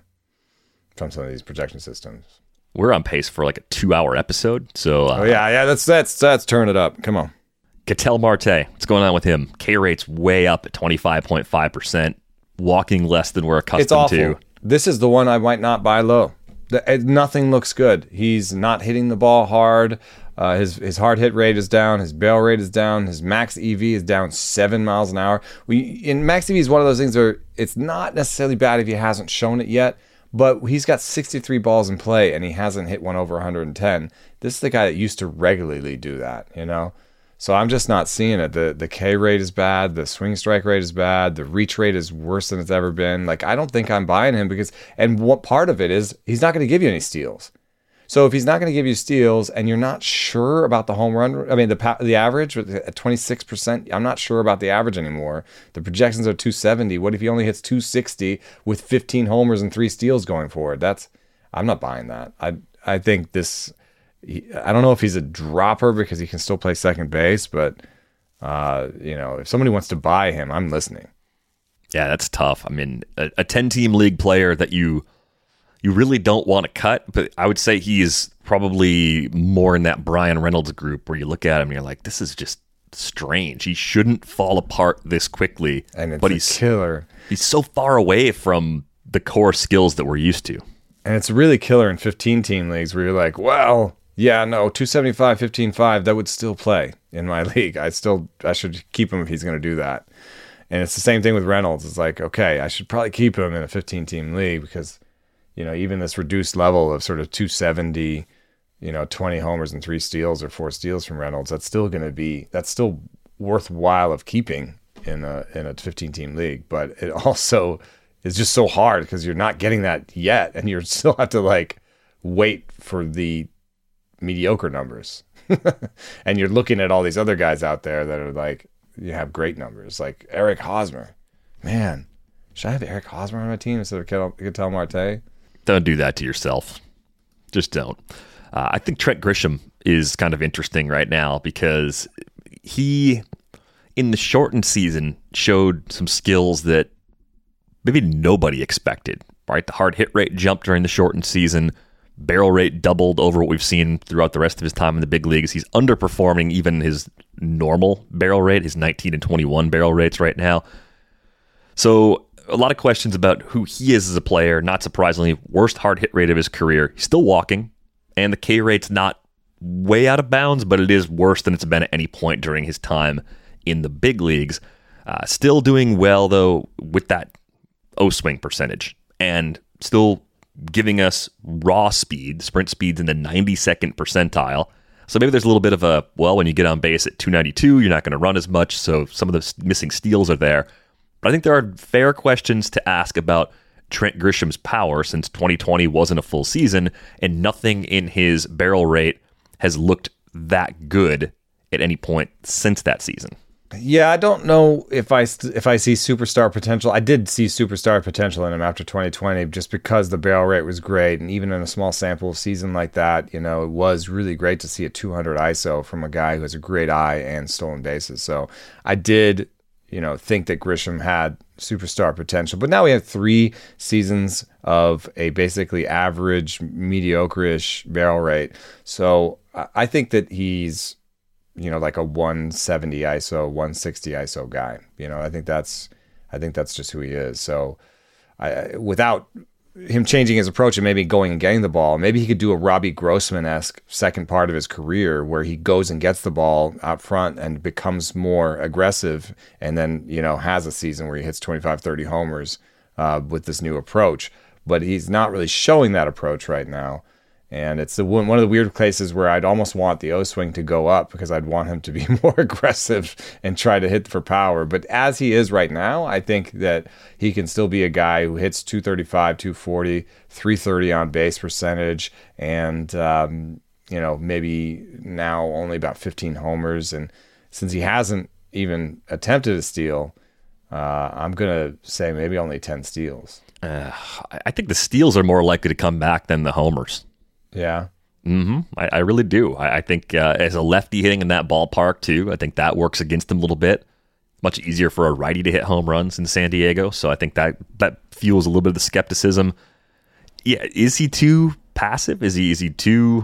from some of these projection systems. We're on pace for like a two hour episode. So, uh, oh, yeah, yeah, that's, that's, that's turn it up. Come on. Ketel Marte, what's going on with him? K rate's way up at twenty-five point five percent, walking less than we're accustomed it's awful. to. This is the one I might not buy low. The, nothing looks good. He's not hitting the ball hard. Uh, his his hard hit rate is down. His barrel rate is down. His max E V is down seven miles an hour. We in max E V is one of those things where it's not necessarily bad if he hasn't shown it yet, but he's got sixty-three balls in play and he hasn't hit one over one hundred ten. This is the guy that used to regularly do that, you know? So I'm just not seeing it. The the K rate is bad. The swing strike rate is bad. The reach rate is worse than it's ever been. Like, I don't think I'm buying him because, and what part of it is he's not going to give you any steals. So if he's not going to give you steals and you're not sure about the home run, I mean, the the average at twenty-six percent, I'm not sure about the average anymore. The projections are two seventy. What if he only hits two sixty with fifteen homers and three steals going forward? That's, I'm not buying that. I I think this, I don't know if he's a dropper because he can still play second base, but, uh, you know, if somebody wants to buy him, I'm listening. Yeah, that's tough. I mean, a ten-team league player that you you really don't want to cut, but I would say he is probably more in that Brian Reynolds group where you look at him and you're like, this is just strange. He shouldn't fall apart this quickly. And it's but a he's killer. He's so far away from the core skills that we're used to. And it's really killer in fifteen-team leagues where you're like, well, yeah, no, two seventy-five, fifteen five, that would still play in my league. I still, I should keep him if he's going to do that. And it's the same thing with Reynolds. It's like, okay, I should probably keep him in a fifteen-team league because, you know, even this reduced level of sort of two seventy, you know, twenty homers and three steals or four steals from Reynolds, that's still going to be, that's still worthwhile of keeping in a in a fifteen-team league. But it also is just so hard because you're not getting that yet, and you still have to like wait for the mediocre numbers. And you're looking at all these other guys out there that are like, you have great numbers, like Eric Hosmer. Man, should I have Eric Hosmer on my team instead of Ketel Marte? Don't do that to yourself. Just don't. Uh, I think Trent Grisham is kind of interesting right now because he, in the shortened season, showed some skills that maybe nobody expected, right? The hard hit rate jumped during the shortened season. Barrel rate doubled over what we've seen throughout the rest of his time in the big leagues. He's underperforming even his normal barrel rate, his nineteen and twenty-one barrel rates right now. So a lot of questions about who he is as a player. Not surprisingly, worst hard hit rate of his career. He's still walking, and the K rate's not way out of bounds, but it is worse than it's been at any point during his time in the big leagues. Uh, still doing well, though, with that O-swing percentage, and still giving us raw speed, sprint speeds in the ninety-second percentile. So maybe there's a little bit of a, well, when you get on base at two ninety-two, you're not going to run as much, so some of the missing steals are there. But I think there are fair questions to ask about Trent Grisham's power since twenty twenty wasn't a full season, and nothing in his barrel rate has looked that good at any point since that season. Yeah, I don't know if I st- if I see superstar potential. I did see superstar potential in him after twenty twenty just because the barrel rate was great. And even in a small sample season like that, you know, it was really great to see a two hundred I S O from a guy who has a great eye and stolen bases. So I did, you know, think that Grisham had superstar potential. But now we have three seasons of a basically average, mediocre-ish barrel rate. So I think that he's, you know, like a one seventy I S O, one sixty I S O guy. You know, I think that's, I think that's just who he is. So, I, without him changing his approach and maybe going and getting the ball, maybe he could do a Robbie Grossman-esque second part of his career where he goes and gets the ball out front and becomes more aggressive, and then, you know, has a season where he hits twenty-five, thirty homers uh, with this new approach. But he's not really showing that approach right now. And it's the one, one of the weird places where I'd almost want the O-swing to go up because I'd want him to be more aggressive and try to hit for power. But as he is right now, I think that he can still be a guy who hits two thirty-five, two forty, three thirty on base percentage, and, um, you know, maybe now only about fifteen homers. And since he hasn't even attempted a steal, uh, I'm going to say maybe only ten steals. Uh, I think the steals are more likely to come back than the homers. Yeah. Mm-hmm. I, I really do. I, I think uh, as a lefty hitting in that ballpark too, I think that works against him a little bit. Much easier for a righty to hit home runs in San Diego, so I think that that fuels a little bit of the skepticism. Yeah, is he too passive? Is he is he too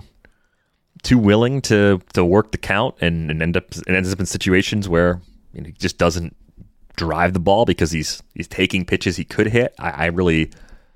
too willing to to work the count and, and end up and ends up in situations where, you know, he just doesn't drive the ball because he's he's taking pitches he could hit? I, I really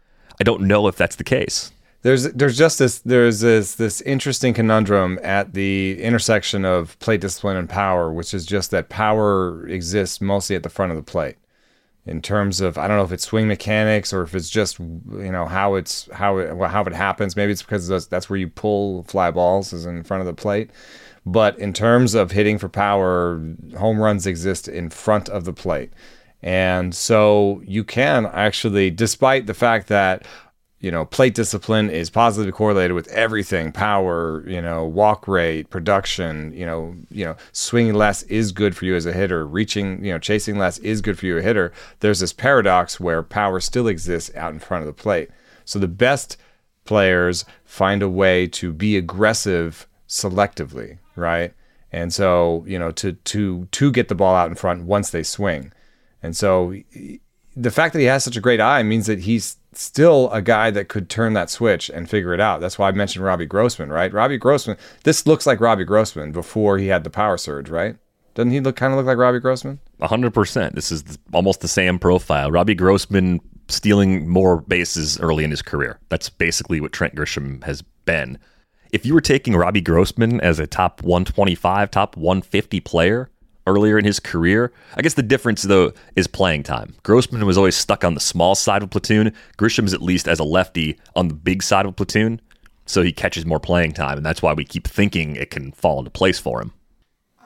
I don't know if that's the case. There's there's just this there's this this interesting conundrum at the intersection of plate discipline and power, which is just that power exists mostly at the front of the plate. In terms of, I don't know if it's swing mechanics or if it's just, you know, how it's how it well, how it happens. Maybe it's because that's, that's where you pull fly balls, is in front of the plate. But in terms of hitting for power, home runs exist in front of the plate, and so you can actually, despite the fact that, you know, plate discipline is positively correlated with everything. Power, you know, walk rate, production, you know, you know, swinging less is good for you as a hitter. Reaching, you know, chasing less is good for you as a hitter. There's this paradox where power still exists out in front of the plate. So the best players find a way to be aggressive selectively, right? And so, you know, to to to get the ball out in front once they swing. And so the fact that he has such a great eye means that he's still a guy that could turn that switch and figure it out. That's why I mentioned Robbie Grossman, right? Robbie Grossman, this looks like Robbie Grossman before he had the power surge, right? Doesn't he look kind of look like Robbie Grossman? one hundred percent. This is almost the same profile. Robbie Grossman stealing more bases early in his career. That's basically what Trent Grisham has been. If you were taking Robbie Grossman as a top one twenty-five, top one fifty player earlier in his career, I guess the difference, though, is playing time. Grossman was always stuck on the small side of a platoon. Grisham's at least, as a lefty, on the big side of a platoon, so he catches more playing time, and that's why we keep thinking it can fall into place for him.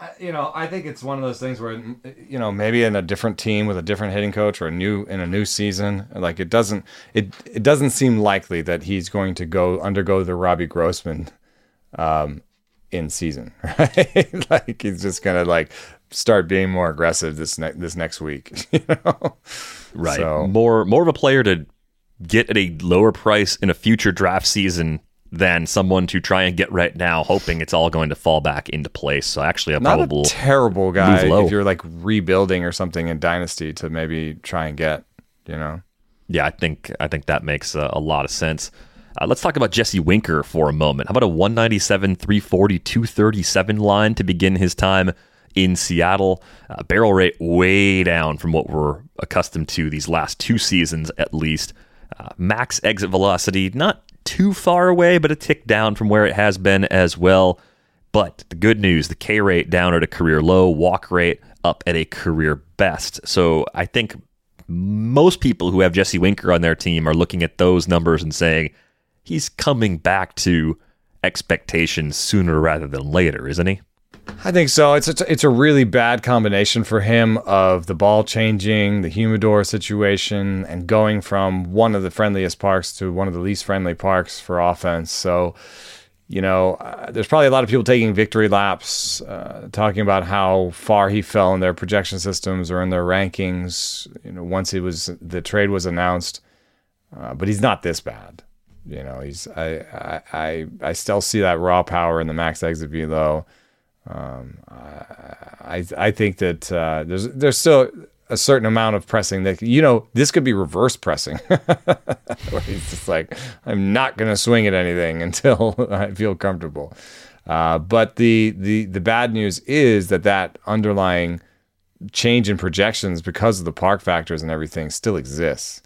you know, I think it's one of those things where, you know, maybe in a different team with a different hitting coach or a new in a new season, like it doesn't it it doesn't seem likely that he's going to go undergo the Robbie Grossman um, in season, right? Like he's just gonna like start being more aggressive this ne- this next week, you know? Right. So, more more of a player to get at a lower price in a future draft season than someone to try and get right now, hoping it's all going to fall back into place. So actually, a not probable a terrible guy move low. if you're like rebuilding or something in Dynasty to maybe try and get, you know. Yeah, I think I think that makes a, a lot of sense. Uh, let's talk about Jesse Winker for a moment. How about a one ninety-seven, three forty, two thirty-seven line to begin his time in Seattle? Uh, barrel rate way down from what we're accustomed to these last two seasons, at least. Uh, max exit velocity, not too far away, but a tick down from where it has been as well. But the good news, the K rate down at a career low, walk rate up at a career best. So I think most people who have Jesse Winker on their team are looking at those numbers and saying he's coming back to expectations sooner rather than later, isn't he? I think so. It's a, it's a really bad combination for him of the ball changing, the humidor situation, and going from one of the friendliest parks to one of the least friendly parks for offense. So, you know, uh, there's probably a lot of people taking victory laps, uh, talking about how far he fell in their projection systems or in their rankings. You know, once he was the trade was announced, uh, but he's not this bad. You know, he's I I I, I still see that raw power in the max exit velo. Um, I I think that uh, there's there's still a certain amount of pressing that, you know, this could be reverse pressing, where he's just like, I'm not going to swing at anything until I feel comfortable. Uh, but the the the bad news is that that underlying change in projections because of the park factors and everything still exists.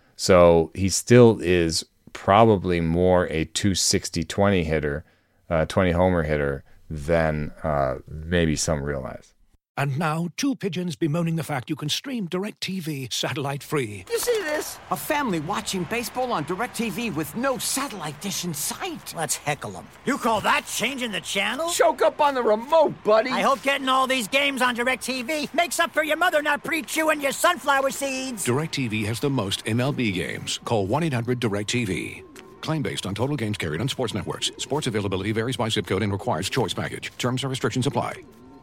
So he still is probably more a two sixty twenty hitter, uh, twenty homer hitter than uh, maybe some realize. And now, two pigeons bemoaning the fact you can stream DirecTV satellite-free. You see this? A family watching baseball on DirecTV with no satellite dish in sight. Let's heckle them. You call that changing the channel? Choke up on the remote, buddy. I hope getting all these games on DirecTV makes up for your mother not pre-chewing your sunflower seeds. DirecTV has the most M L B games. Call one eight hundred direct T V. Claim based on total games carried on sports networks. Sports availability varies by zip code and requires choice package. Terms and restrictions apply.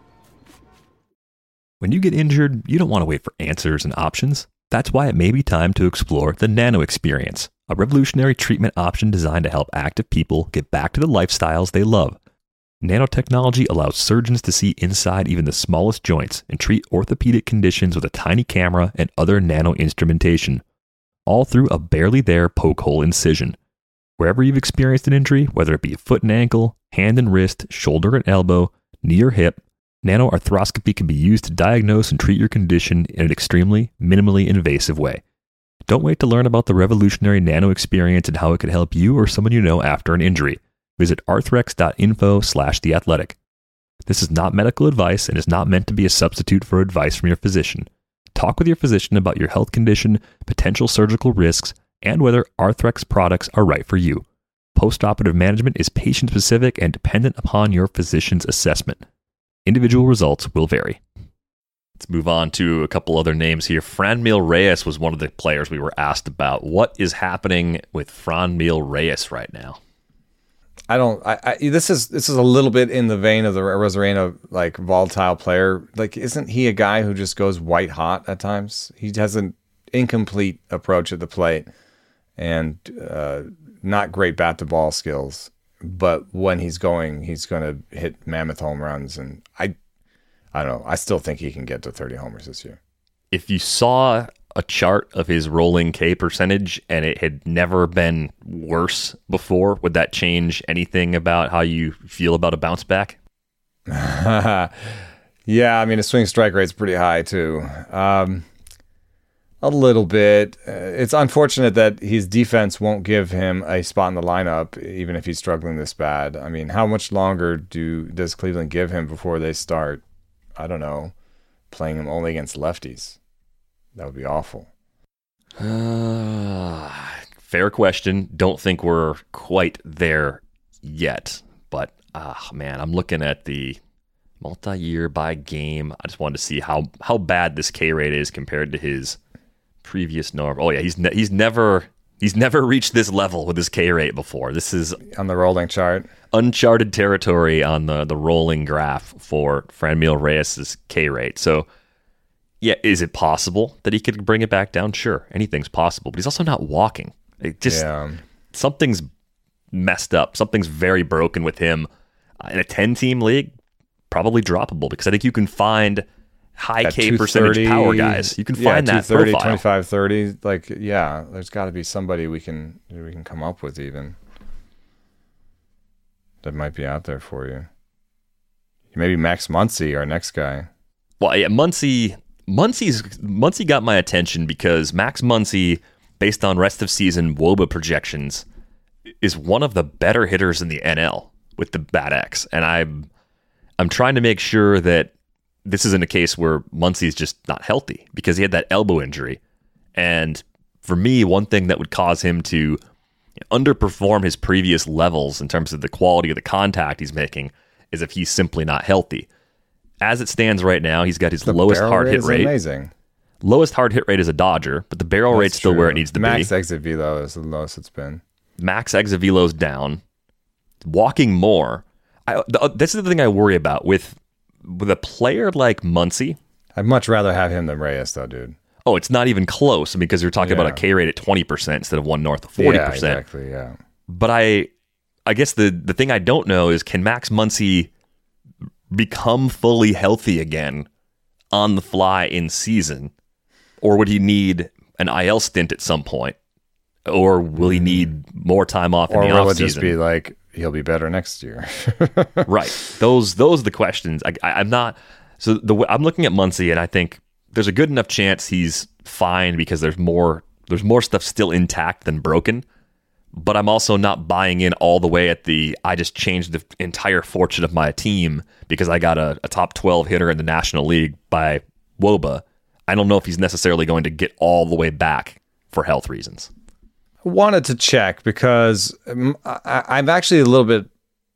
When you get injured, you don't want to wait for answers and options. That's why it may be time to explore the Nano Experience, a revolutionary treatment option designed to help active people get back to the lifestyles they love. Nanotechnology allows surgeons to see inside even the smallest joints and treat orthopedic conditions with a tiny camera and other nano instrumentation, all through a barely there poke hole incision. Wherever you've experienced an injury, whether it be a foot and ankle, hand and wrist, shoulder and elbow, knee or hip, nanoarthroscopy can be used to diagnose and treat your condition in an extremely, minimally invasive way. Don't wait to learn about the revolutionary Nano Experience and how it could help you or someone you know after an injury. Visit arthrex.info slash the athletic. This is not medical advice and is not meant to be a substitute for advice from your physician. Talk with your physician about your health condition, potential surgical risks, and whether Arthrex products are right for you. Postoperative management is patient-specific and dependent upon your physician's assessment. Individual results will vary. Let's move on to a couple other names here. Franmil Reyes was one of the players we were asked about. What is happening with Franmil Reyes right now? I don't. I, I this is this is a little bit in the vein of the Rosarena like volatile player. Like, isn't he a guy who just goes white hot at times? He has an incomplete approach at the plate and uh, not great bat to ball skills. But when he's going, he's going to hit mammoth home runs, and I, I don't know. I still think he can get to thirty homers this year. If you saw a chart of his rolling K percentage and it had never been worse before, would that change anything about how you feel about a bounce back? Yeah, I mean, his swing strike rate's pretty high too. Um, a little bit. Uh, it's unfortunate that his defense won't give him a spot in the lineup, even if he's struggling this bad. I mean, how much longer do does Cleveland give him before they start, I don't know, playing him only against lefties? That would be awful. Uh, fair question. Don't think we're quite there yet. But, ah, man, I'm looking at the multi-year by game. I just wanted to see how how bad this K rate is compared to his previous norm. Oh yeah, he's ne- he's never he's never reached this level with his K rate before. This is on the rolling chart, uncharted territory on the the rolling graph for Franmil Reyes's K rate. So yeah, is it possible that he could bring it back down? Sure, anything's possible, but he's also not walking. It just yeah. something's messed up. Something's very broken with him. Uh, in a ten-team league, probably droppable, because I think you can find high That K percentage power guys. You can find yeah, that two thirty, profile. twenty-five, thirty. Like, yeah, there's got to be somebody we can we can come up with even that might be out there for you. Maybe Max Muncy, our next guy. Well, yeah, Muncy, Muncy's Muncy got my attention because Max Muncy, based on rest of season W O B A projections, is one of the better hitters in the N L with the Bat X, and I'm I'm trying to make sure that this isn't a case where Muncy's just not healthy, because he had that elbow injury, and for me, one thing that would cause him to underperform his previous levels in terms of the quality of the contact he's making is if he's simply not healthy. As it stands right now, he's got his The lowest barrel hard rate hit is rate. Amazing. Lowest hard hit rate is a Dodger, but the barrel That's rate's still true. where it needs to Max be. exit velo is the lowest it's been. Max exit velo's down. Walking more. I, the, this is the thing I worry about with with a player like Muncy. I'd much rather have him than Reyes, though, dude. Oh, it's not even close, because you're talking about a Yeah. K rate at twenty percent instead of one north of forty percent. Yeah, exactly, yeah. But I I guess the, the thing I don't know is, can Max Muncy become fully healthy again on the fly in season? Or would he need an I L stint at some point? Or will he need more time off Or in the will offseason? it just be like, he'll be better next year? Right. Those those are the questions. I, I, I'm not. So the way- I'm looking at Muncy, and I think there's a good enough chance he's fine, because there's more there's more stuff still intact than broken. But I'm also not buying in all the way at the I just changed the entire fortune of my team because I got a, a top twelve hitter in the National League by W O B A. I don't know if he's necessarily going to get all the way back for health reasons. Wanted to check because um, I, I'm actually a little bit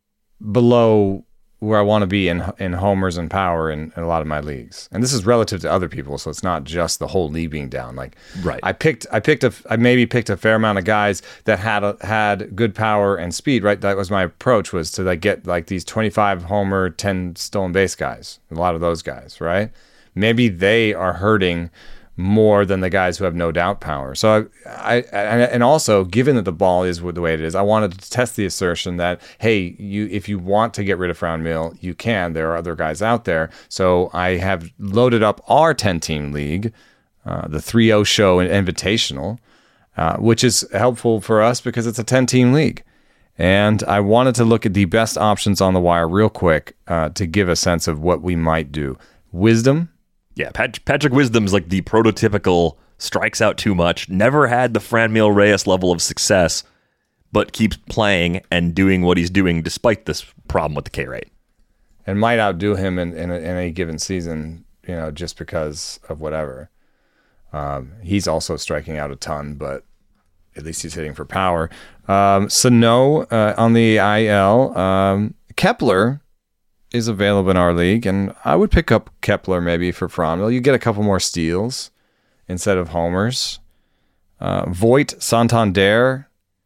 below where I want to be in in homers and power in, in a lot of my leagues, and this is relative to other people, so it's not just the whole league being down. Like, Right. I picked, I picked a, I maybe picked a fair amount of guys that had a, had good power and speed. Right, that was my approach, was to like get like these twenty-five homer, ten stolen base guys. A lot of those guys, right? Maybe they are hurting more than the guys who have no doubt power. So I, I and also, given that the ball is the way it is, I wanted to test the assertion that, hey, you if you want to get rid of Franmil, you can. There are other guys out there. So I have loaded up our ten-team league, uh, the three oh Show Invitational, uh, which is helpful for us because it's a ten-team league. And I wanted to look at the best options on the wire real quick uh, to give a sense of what we might do. Wisdom. Yeah, Pat- Patrick Wisdom's like the prototypical strikes out too much, never had the Franmil Reyes level of success, but keeps playing and doing what he's doing despite this problem with the K rate. And might outdo him in, in, a, in a given season, you know, just because of whatever. Um, he's also striking out a ton, but at least he's hitting for power. Um, Sano uh, on the I L. Um, Kepler is available in our league, and I would pick up Kepler maybe for Franmil. You get a couple more steals instead of homers. Uh, Voit, Santander.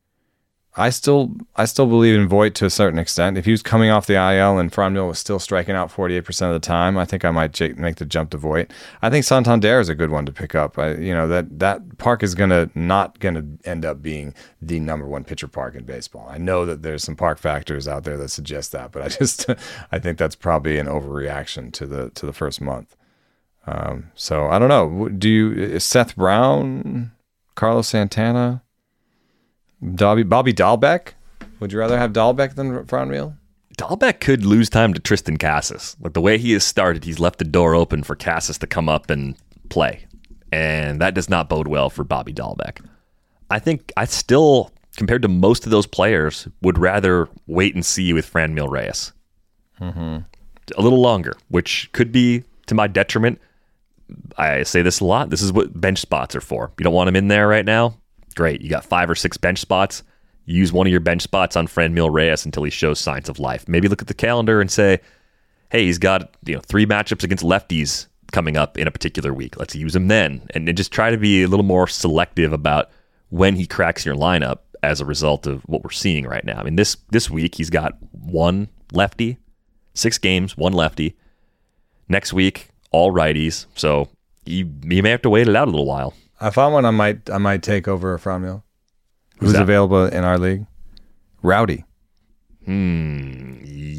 I still I still believe in Voit to a certain extent. If he was coming off the I L and Franmil was still striking out forty-eight percent of the time, I think I might j- make the jump to Voit. I think Santander is a good one to pick up. I, you know, that that park is gonna not gonna end up being the number one pitcher park in baseball. I know that there's some park factors out there that suggest that, but I just I think that's probably an overreaction to the to the first month. Um, so I don't know. Do you is Seth Brown, Carlos Santana? Bobby, Bobby Dahlbeck? Would you rather have Dahlbeck than Franmil? Dahlbeck could lose time to Tristan Casas. Like the way he has started, he's left the door open for Casas to come up and play. And that does not bode well for Bobby Dahlbeck. I think I still, compared to most of those players, would rather wait and see with Franmil Reyes. Mm-hmm. A little longer, which could be to my detriment. I say this a lot. This is what bench spots are for. You don't want him in there right now? Great. You got five or six bench spots. Use one of your bench spots on Franmil Reyes until he shows signs of life. Maybe look at the calendar and say, hey, he's got you know three matchups against lefties coming up in a particular week. Let's use him then. And then just try to be a little more selective about when he cracks your lineup as a result of what we're seeing right now. I mean, this this week he's got one lefty, six games, one lefty. Next week, all righties. So you, you may have to wait it out a little while. I found one I might I might take over Franmil. Who's Who's that? available in our league? Rowdy. Hmm.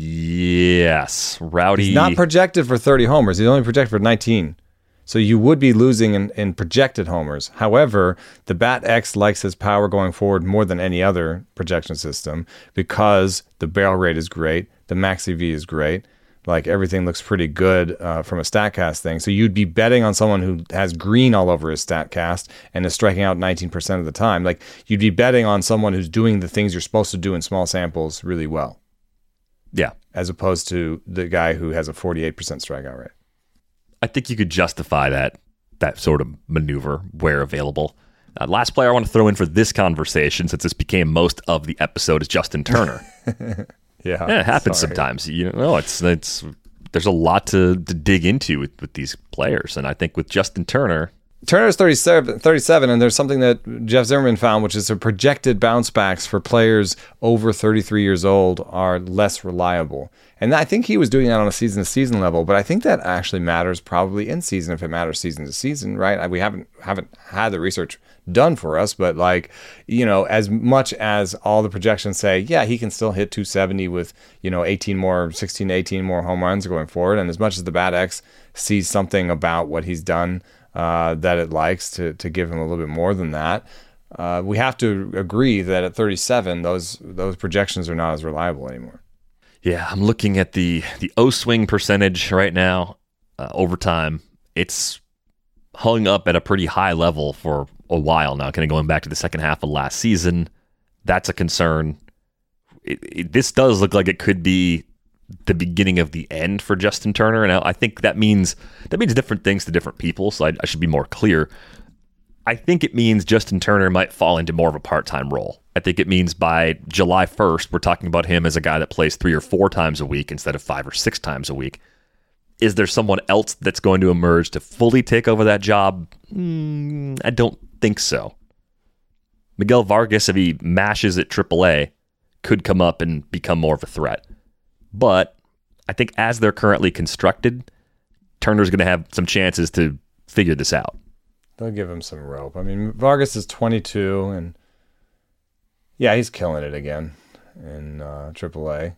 Yes. Rowdy. He's not projected for thirty homers. He's only projected for nineteen. So you would be losing in, in projected homers. However, the BatX likes his power going forward more than any other projection system because the barrel rate is great, the max E V is great, like everything looks pretty good uh, from a StatCast thing. So you'd be betting on someone who has green all over his StatCast and is striking out nineteen percent of the time. Like you'd be betting on someone who's doing the things you're supposed to do in small samples really well. Yeah. As opposed to the guy who has a forty-eight percent strikeout rate. I think you could justify that that sort of maneuver where available. Uh, last player I want to throw in for this conversation, since this became most of the episode, is Justin Turner. Yeah, yeah, it happens sorry. sometimes. You know, it's it's there's a lot to, to dig into with, with these players, and I think with Justin Turner, Turner's thirty-seven, thirty-seven, and there's something that Jeff Zimmerman found, which is the projected bounce backs for players over thirty-three years old are less reliable. And I think he was doing that on a season-to-season level, but I think that actually matters probably in season if it matters season to season, right? We haven't haven't had the research done for us, but like, you know, as much as all the projections say, yeah, he can still hit two seventy with, you know, eighteen more, sixteen to eighteen more home runs going forward, and as much as the BatX sees something about what he's done uh, that it likes to to give him a little bit more than that, uh, we have to agree that at thirty-seven, those those projections are not as reliable anymore. yeah, I'm looking at the the O swing percentage right now uh, over time. It's hung up at a pretty high level for a while now, kind of going back to the second half of last season. That's a concern. It, it, this does look like it could be the beginning of the end for Justin Turner, and I, I think that means that means different things to different people, so I, I should be more clear. I think it means Justin Turner might fall into more of a part-time role. I think it means by July first, we're talking about him as a guy that plays three or four times a week instead of five or six times a week. Is there someone else that's going to emerge to fully take over that job? Mm, I don't think so. Miguel Vargas, if he mashes at triple A, could come up and become more of a threat. But I think as they're currently constructed, Turner's going to have some chances to figure this out. They'll give him some rope. I mean, Vargas is twenty-two, and yeah, he's killing it again in uh, triple A.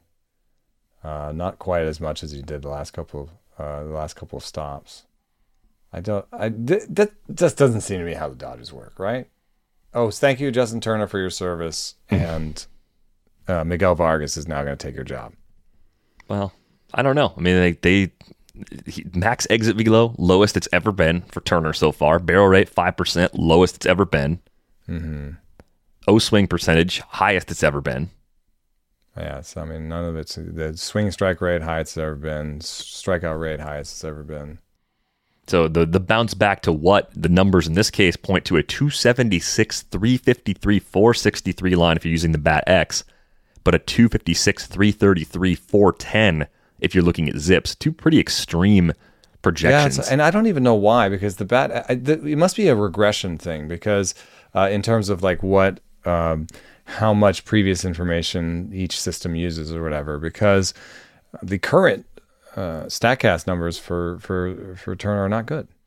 Uh, not quite as much as he did the last couple of uh, the last couple of stops. I don't. I th- that just doesn't seem to me how the Dodgers work, right? Oh, thank you, Justin Turner, for your service, and uh, Miguel Vargas is now going to take your job. Well, I don't know. I mean, they, they he, max exit velo, lowest it's ever been for Turner so far. Barrel rate, five percent, lowest it's ever been. Mm-hmm. O-swing percentage, highest it's ever been. Yeah, so I mean, none of it's the swing strike rate, highest it's ever been. Strikeout rate, highest it's ever been. So the the bounce back to what the numbers in this case point to a two seventy-six, three fifty-three, four sixty-three line if you're using the BatX, but a two fifty-six, three thirty-three, four ten if you're looking at Zips. Two pretty extreme projections. Yeah, and I don't even know why, because the bat I, the, it must be a regression thing, because uh, in terms of like what um, how much previous information each system uses or whatever, because the current uh, StatCast numbers for for for Turner are not good.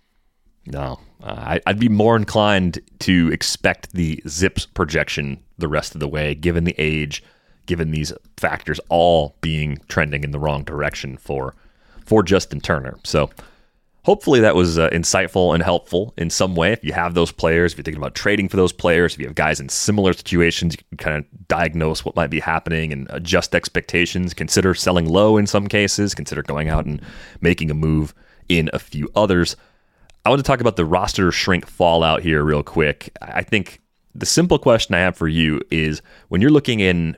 No, uh, I, I'd be more inclined to expect the Zips projection the rest of the way, given the age, given these factors all being trending in the wrong direction for for Justin Turner. So hopefully that was uh, insightful and helpful in some way. If you have those players, if you're thinking about trading for those players, if you have guys in similar situations, you can kind of diagnose what might be happening and adjust expectations. Consider selling low in some cases. Consider going out and making a move in a few others. I want to talk about the roster shrink fallout here real quick. I think the simple question I have for you is, when you're looking in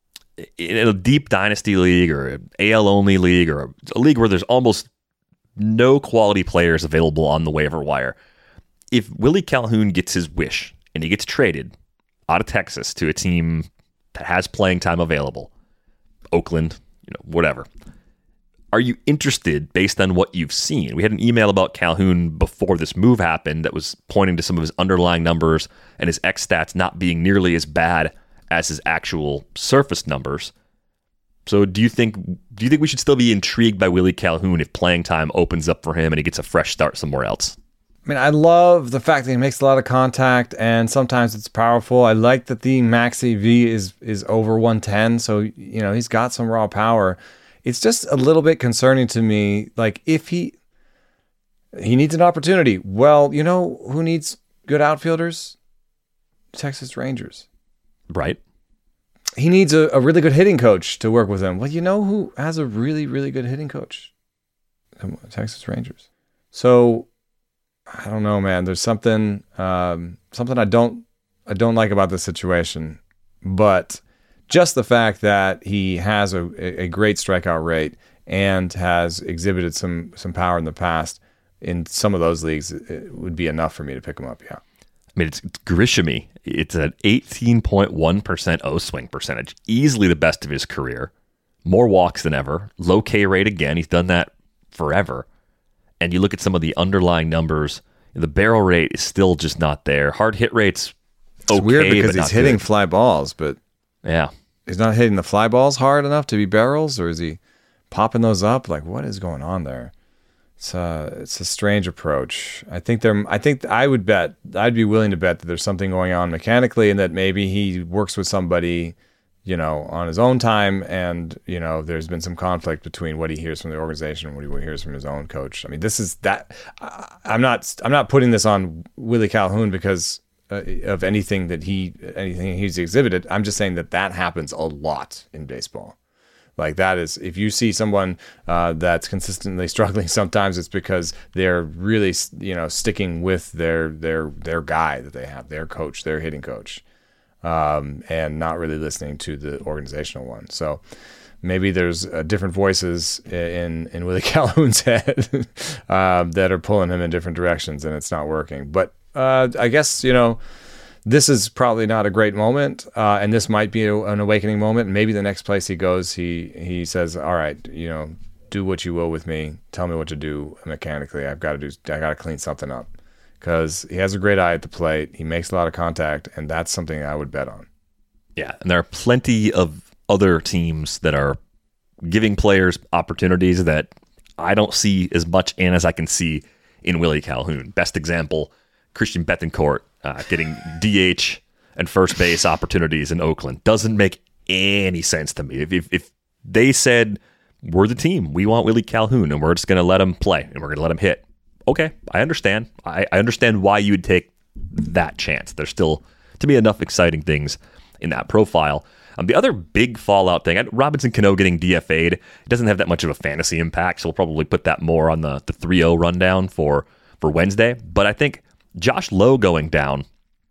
in a deep dynasty league or an A L only league or a league where there's almost no quality players available on the waiver wire, if Willie Calhoun gets his wish and he gets traded out of Texas to a team that has playing time available, Oakland, you know, whatever, are you interested based on what you've seen? We had an email about Calhoun before this move happened that was pointing to some of his underlying numbers and his X stats not being nearly as bad as his actual surface numbers. So do you think do you think we should still be intrigued by Willie Calhoun if playing time opens up for him and he gets a fresh start somewhere else? I mean, I love the fact that he makes a lot of contact and sometimes it's powerful. I like that the max E V is is over one ten, so you know, he's got some raw power. It's just a little bit concerning to me, like if he he needs an opportunity. Well, you know who needs good outfielders? Texas Rangers. Right. He needs a, a really good hitting coach to work with him. Well, you know who has a really, really good hitting coach? Texas Rangers. So I don't know, man. There's something um, something I don't I don't like about this situation. But just the fact that he has a, a great strikeout rate and has exhibited some some power in the past in some of those leagues, it would be enough for me to pick him up, yeah. I mean, it's, it's Grishamy. It's an eighteen point one percent O-swing percentage. Easily the best of his career. More walks than ever. Low K rate again. He's done that forever. And you look at some of the underlying numbers, the barrel rate is still just not there. Hard hit rate's okay, it's weird because but he's hitting good. fly balls, but yeah, he's not hitting the fly balls hard enough to be barrels, or is he popping those up? Like, what is going on there? It's a, it's a strange approach. I think there. I think I would bet. I'd be willing to bet that there's something going on mechanically, and that maybe he works with somebody, you know, on his own time, and you know, there's been some conflict between what he hears from the organization and what he hears from his own coach. I mean, this is that. I, I'm not. I'm not putting this on Willie Calhoun because uh, of anything that he anything he's exhibited. I'm just saying that that happens a lot in baseball. Like that is, if you see someone uh, that's consistently struggling, sometimes it's because they're really, you know, sticking with their their their guy that they have, their coach, their hitting coach, um, and not really listening to the organizational one. So maybe there's uh, different voices in in Willie Calhoun's head um, that are pulling him in different directions, and it's not working. But uh, I guess, you know, this is probably not a great moment, uh, and this might be a, an awakening moment. Maybe the next place he goes, he he says, "All right, you know, do what you will with me. Tell me what to do mechanically. I've got to do. I got to clean something up." Because he has a great eye at the plate. He makes a lot of contact, and that's something I would bet on. Yeah, and there are plenty of other teams that are giving players opportunities that I don't see as much in as I can see in Willie Calhoun. Best example, Christian Bethancourt. Uh, getting D H and first base opportunities in Oakland doesn't make any sense to me. If, if if they said, we're the team, we want Willie Calhoun, and we're just going to let him play, and we're going to let him hit. Okay, I understand. I, I understand why you would take that chance. There's still, to me, enough exciting things in that profile. Um, the other big fallout thing, Robinson Cano getting D F A'd, it doesn't have that much of a fantasy impact, so we'll probably put that more on the, the three oh rundown for, for Wednesday. But I think Josh Lowe going down,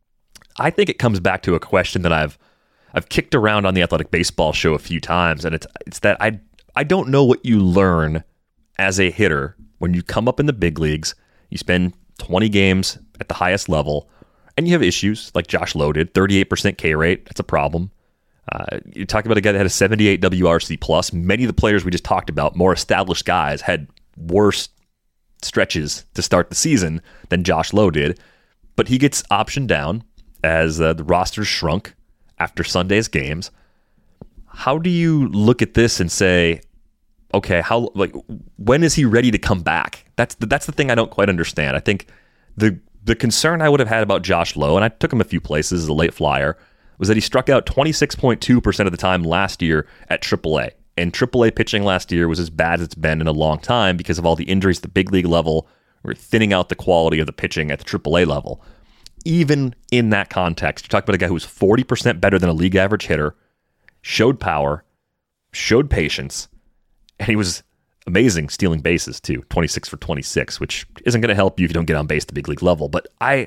I think it comes back to a question that I've I've kicked around on the Athletic Baseball Show a few times, and it's it's that I I don't know what you learn as a hitter when you come up in the big leagues, you spend twenty games at the highest level, and you have issues like Josh Lowe did, thirty-eight percent K rate, that's a problem. Uh, you talk about a guy that had a seventy-eight W R C plus. Many of the players we just talked about, more established guys, had worse stretches to start the season than Josh Lowe did, but he gets optioned down as uh, the roster shrunk after Sunday's games. How do you look at this and say, okay, how like when is he ready to come back? That's the, that's the thing I don't quite understand. I think the the concern I would have had about Josh Lowe, and I took him a few places as a late flyer, was that he struck out twenty-six point two percent of the time last year at triple A. And triple A pitching last year was as bad as it's been in a long time because of all the injuries at the big league level. We're thinning out the quality of the pitching at the triple A level. Even in that context, you're talking about a guy who was forty percent better than a league average hitter, showed power, showed patience, and he was amazing stealing bases too, twenty-six for twenty-six, which isn't going to help you if you don't get on base at the big league level. But I,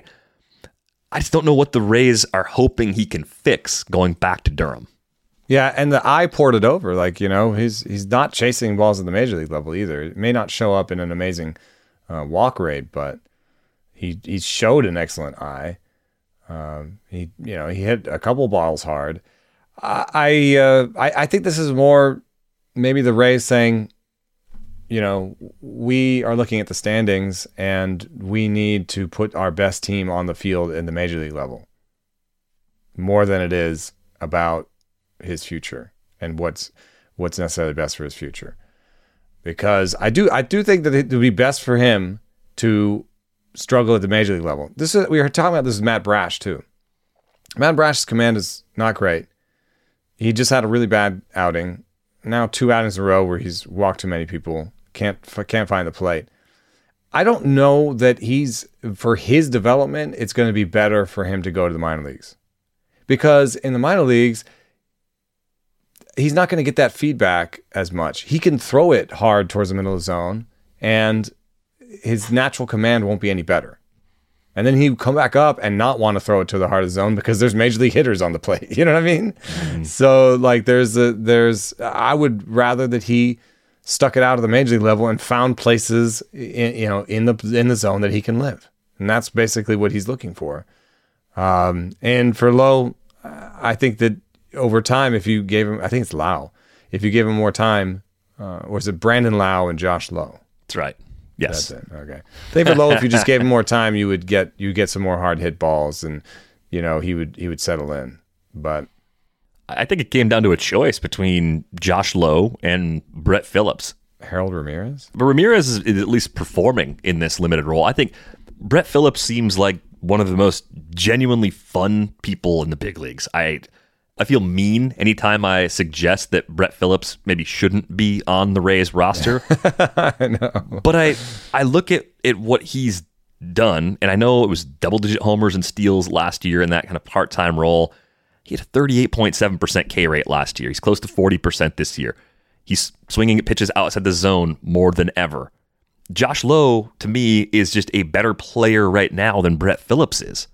I just don't know what the Rays are hoping he can fix going back to Durham. Yeah, and the eye poured it over. Like, you know, he's he's not chasing balls at the major league level either. It may not show up in an amazing uh, walk rate, but he he showed an excellent eye. Um, he you know he hit a couple balls hard. I I, uh, I I think this is more maybe the Rays saying, you know, we are looking at the standings and we need to put our best team on the field in the major league level more than it is about his future and what's what's necessarily best for his future. Because I do I do think that it would be best for him to struggle at the major league level. This is we were talking about this with Matt Brash too. Matt Brash's command is not great. He just had a really bad outing. Now two outings in a row where he's walked too many people, can't can't find the plate. I don't know that he's, for his development, it's going to be better for him to go to the minor leagues. Because in the minor leagues, he's not going to get that feedback as much. He can throw it hard towards the middle of the zone, and his natural command won't be any better. And then he'd come back up and not want to throw it to the heart of the zone because there's major league hitters on the plate. You know what I mean? Mm-hmm. So like there's a, there's, I would rather that he stuck it out at the major league level and found places in, you know, in the, in the zone that he can live. And that's basically what he's looking for. Um, and for Lowe, I think that over time, if you gave him, I think it's Lau, if you give him more time, uh, or is it Brandon Lau and Josh Lowe? That's right. Yes. That's it. Okay. I think for Lowe, if you just gave him more time, you would get you get some more hard hit balls, and you know he would he would settle in. But I think it came down to a choice between Josh Lowe and Brett Phillips. Harold Ramirez? But Ramirez is, is at least performing in this limited role. I think Brett Phillips seems like one of the most genuinely fun people in the big leagues. I I feel mean anytime I suggest that Brett Phillips maybe shouldn't be on the Rays roster. I know. But I, I look at, at what he's done, and I know it was double-digit homers and steals last year in that kind of part-time role. He had a thirty-eight point seven percent K rate last year. He's close to forty percent this year. He's swinging at pitches outside the zone more than ever. Josh Lowe, to me, is just a better player right now than Brett Phillips is.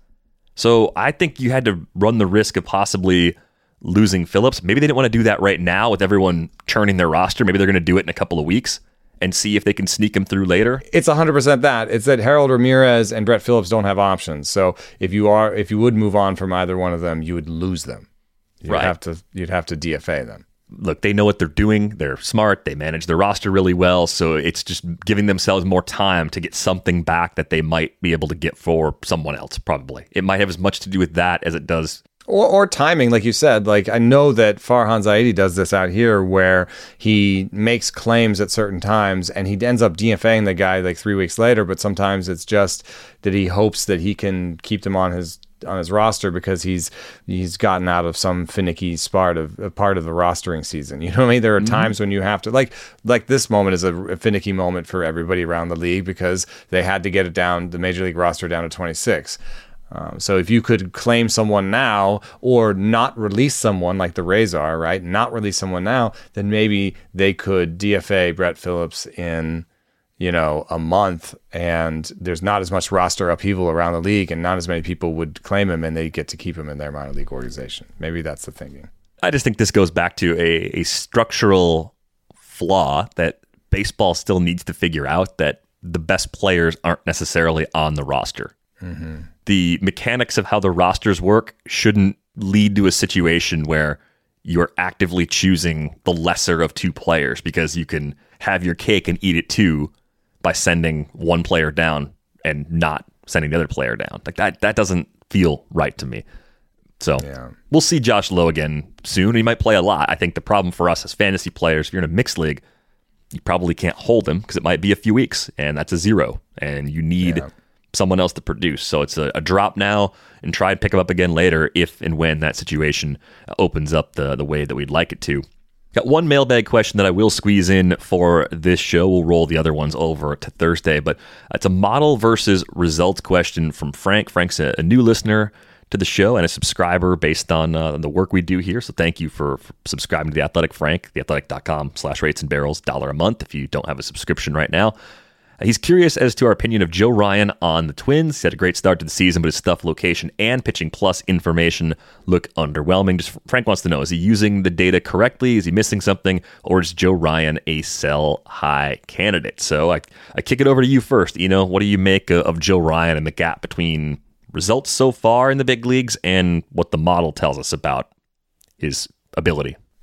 So I think you had to run the risk of possibly losing Phillips. Maybe they didn't want to do that right now with everyone churning their roster. Maybe they're going to do it in a couple of weeks and see if they can sneak him through later. It's one hundred percent that. It's that Harold Ramirez and Brett Phillips don't have options. So if you are, if you would move on from either one of them, you would lose them. You'd right. have to, you'd have to D F A them. Look, they know what they're doing. They're smart. They manage their roster really well. So it's just giving themselves more time to get something back that they might be able to get for someone else, probably. It might have as much to do with that as it does. Or, or timing, like you said. Like I know that Farhan Zaidi does this out here where he makes claims at certain times and he ends up DFAing the guy like three weeks later, but sometimes it's just that he hopes that he can keep them on his on his roster because he's he's gotten out of some finicky part of a part of the rostering season. You know what I mean? There are times mm-hmm. when you have to like like this moment is a, a finicky moment for everybody around the league because they had to get it down, the major league roster down to twenty-six. Um, so if you could claim someone now or not release someone like the Rays are, right? Not release someone now, then maybe they could D F A Brett Phillips in, you know, a month, and there's not as much roster upheaval around the league, and not as many people would claim him, and they get to keep him in their minor league organization. Maybe that's the thinking. I just think this goes back to a, a structural flaw that baseball still needs to figure out, that the best players aren't necessarily on the roster. Mm-hmm. The mechanics of how the rosters work shouldn't lead to a situation where you're actively choosing the lesser of two players because you can have your cake and eat it too by sending one player down and not sending the other player down. Like that, that doesn't feel right to me. So yeah. We'll see Josh Lowe again soon. He might play a lot. I think the problem for us as fantasy players, if you're in a mixed league, you probably can't hold him because it might be a few weeks, and that's a zero. And you need yeah. someone else to produce. So it's a, a drop now and try and pick him up again later if and when that situation opens up the, the way that we'd like it to. Got one mailbag question that I will squeeze in for this show. We'll roll the other ones over to Thursday, but it's a model versus results question from Frank. Frank's a, a new listener to the show and a subscriber based on uh, the work we do here. So thank you for, for subscribing to The Athletic, Frank. theathletic.com slash rates and barrels, dollar a month if you don't have a subscription right now. He's curious as to our opinion of Joe Ryan on the Twins. He had a great start to the season, but his stuff, location, and pitching plus information look underwhelming. Just Frank wants to know, is he using the data correctly? Is he missing something? Or is Joe Ryan a sell-high candidate? So I, I kick it over to you first. You know, what do you make of Joe Ryan and the gap between results so far in the big leagues and what the model tells us about his ability?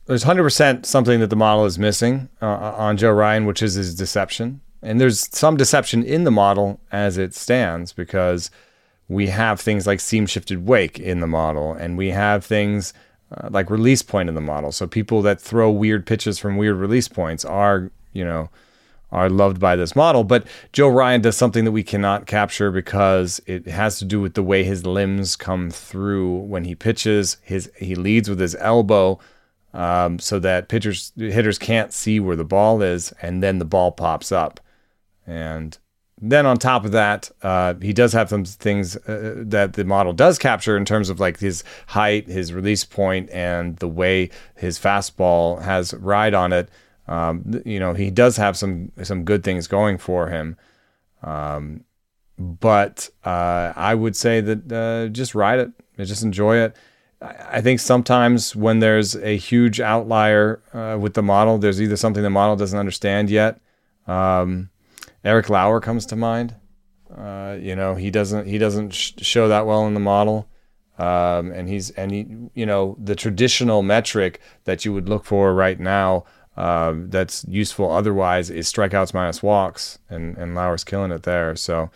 there's one hundred percent something that the model is missing uh, on Joe Ryan, which is his deception. And there's some deception in the model as it stands because we have things like seam shifted wake in the model, and we have things uh, like release point in the model. So people that throw weird pitches from weird release points are, you know, are loved by this model. But Joe Ryan does something that we cannot capture because it has to do with the way his limbs come through when he pitches. His he leads with his elbow, um, so that pitchers hitters can't see where the ball is, and then the ball pops up. And then on top of that, uh, he does have some things uh, that the model does capture in terms of like his height, his release point, and the way his fastball has ride on it. Um, you know, he does have some some good things going for him. Um, but uh, I would say that uh, just ride it, just enjoy it. I think sometimes when there's a huge outlier uh, with the model, there's either something the model doesn't understand yet. Um, Eric Lauer comes to mind. Uh, you know, he doesn't he doesn't sh- show that well in the model, um, and he's and he you know the traditional metric that you would look for right now uh, that's useful otherwise is strikeouts minus walks, and and Lauer's killing it there. So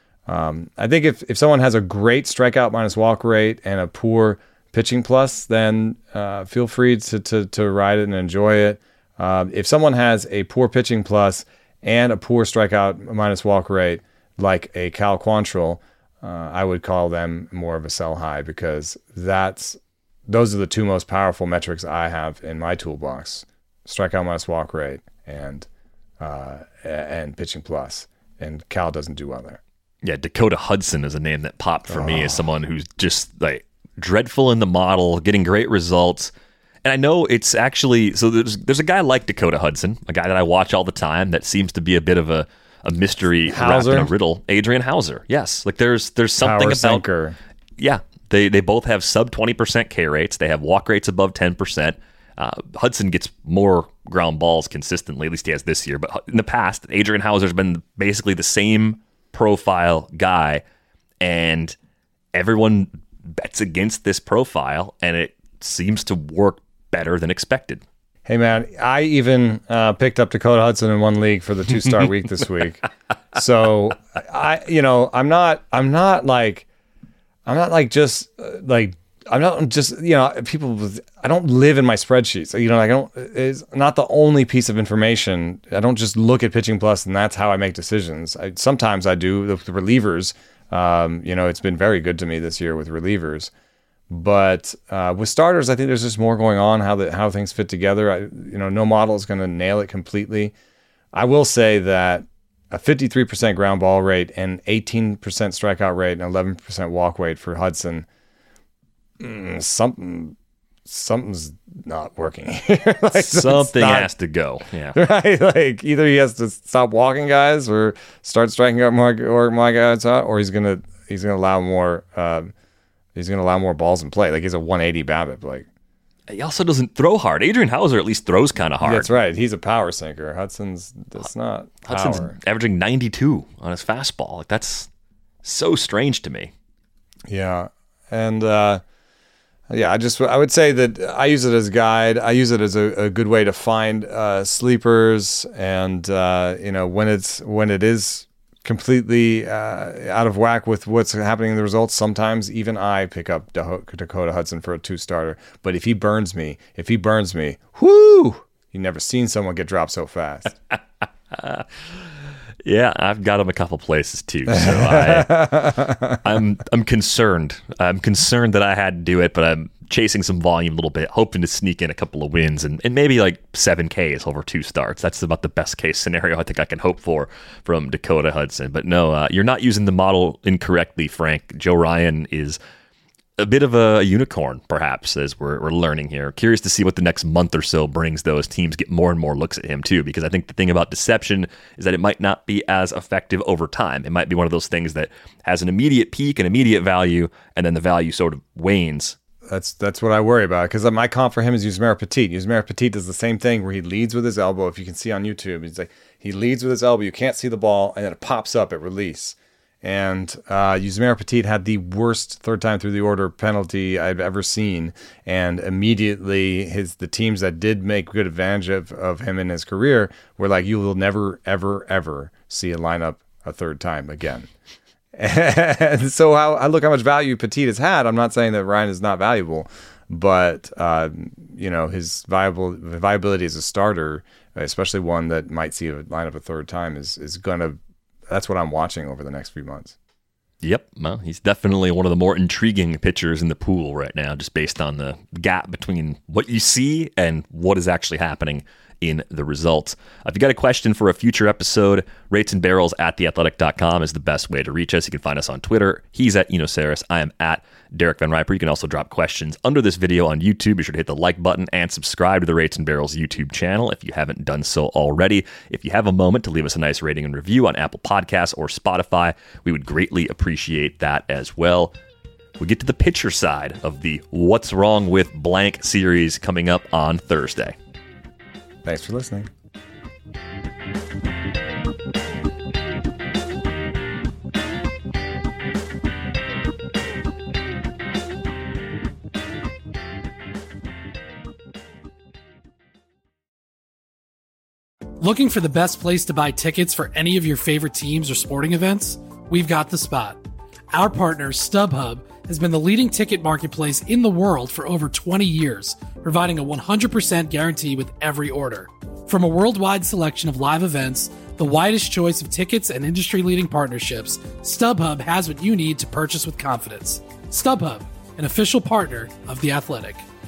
um, I think if if someone has a great strikeout minus walk rate and a poor pitching plus, then uh, feel free to, to to ride it and enjoy it. Uh, if someone has a poor pitching plus and a poor strikeout minus walk rate, like a Cal Quantrill, uh, I would call them more of a sell high because that's those are the two most powerful metrics I have in my toolbox: strikeout minus walk rate and uh, and pitching plus. And Cal doesn't do well there. Yeah, Dakota Hudson is a name that popped for oh. me as someone who's just like dreadful in the model, getting great results. And I know it's actually, so there's there's a guy like Dakota Hudson, a guy that I watch all the time that seems to be a bit of a, a mystery wrapped in a riddle. Adrian Hauser, yes. Like there's there's something Power about, sinker. yeah, they, they both have sub twenty percent K rates. They have walk rates above ten percent. Uh, Hudson gets more ground balls consistently, at least he has this year. But in the past, Adrian Hauser's been basically the same profile guy, and everyone bets against this profile, and it seems to work better than expected. Hey man, I even uh, picked up Dakota Hudson in one league for the two-star week this week. So I, you know, I'm not, I'm not like, I'm not like just uh, like, I'm not just, you know, people. I don't live in my spreadsheets. You know, I don't. It's not the only piece of information. I don't just look at Pitching Plus and that's how I make decisions. I, sometimes I do the, the relievers. Um, you know, it's been very good to me this year with relievers. But uh, with starters, I think there's just more going on, how the, how things fit together. I, you know, no model is going to nail it completely. I will say that a fifty-three percent ground ball rate and eighteen percent strikeout rate and eleven percent walk rate for Hudson, mm, something something's not working here. Like, something not, has to go. Yeah, right. Like either he has to stop walking guys or start striking out more or my guys out, or he's gonna he's gonna allow more. Um, He's going to allow more balls in play. Like he's a one eighty BABIP. Like he also doesn't throw hard. Adrian Hauser at least throws kind of hard. That's right. He's a power sinker. Hudson's that's not power. Hudson's averaging ninety-two on his fastball. Like that's so strange to me. Yeah, and uh, yeah, I just I would say that I use it as a guide. I use it as a, a good way to find uh, sleepers, and uh, you know when it's when it is completely uh, out of whack with what's happening in the results. Sometimes even I pick up Dakota Hudson for a two-starter. But if he burns me, if he burns me, whoo! You've never seen someone get dropped so fast. Yeah, I've got him a couple places too. So I, I'm I'm concerned. I'm concerned that I had to do it, but I'm chasing some volume a little bit, hoping to sneak in a couple of wins and, and maybe like seven Ks over two starts. That's about the best case scenario I think I can hope for from Dakota Hudson. But no, uh, you're not using the model incorrectly, Frank. Joe Ryan is a bit of a unicorn, perhaps, as we're, we're learning here. Curious to see what the next month or so brings those teams get more and more looks at him, too, because I think the thing about deception is that it might not be as effective over time. It might be one of those things that has an immediate peak, an immediate value, and then the value sort of wanes. That's that's what I worry about, because my comp for him is Yusmeiro Petit. Yusmeiro Petit does the same thing where he leads with his elbow. If you can see on YouTube, he's like he leads with his elbow. You can't see the ball, and then it pops up at release. And uh, Yusmeiro Petit had the worst third time through the order penalty I've ever seen. And immediately his the teams that did make good advantage of, of him in his career were like, you will never, ever, ever see a lineup a third time again. And so how, I look how much value Petit has had. I'm not saying that Ryan is not valuable, but uh, you know, his viable viability as a starter, especially one that might see a lineup a third time, is is going to that's what I'm watching over the next few months. Yep. Well, he's definitely one of the more intriguing pitchers in the pool right now, just based on the gap between what you see and what is actually happening in the results. If you got a question for a future episode, rates and barrels at the athletic dot com is the best way to reach us. You can find us on Twitter. He's at Eno Sarris. I am at Derek Van Riper. You can also drop questions under this video on YouTube. Be sure to hit the like button and subscribe to the Rates and Barrels YouTube channel if you haven't done so already. If you have a moment to leave us a nice rating and review on Apple Podcasts or Spotify, we would greatly appreciate that as well. We get to the pitcher side of the What's Wrong with Blank series coming up on Thursday. Thanks for listening. Looking for the best place to buy tickets for any of your favorite teams or sporting events? We've got the spot. Our partner, StubHub, has been the leading ticket marketplace in the world for over twenty years, providing a one hundred percent guarantee with every order. From a worldwide selection of live events, the widest choice of tickets, and industry-leading partnerships, StubHub has what you need to purchase with confidence. StubHub, an official partner of The Athletic.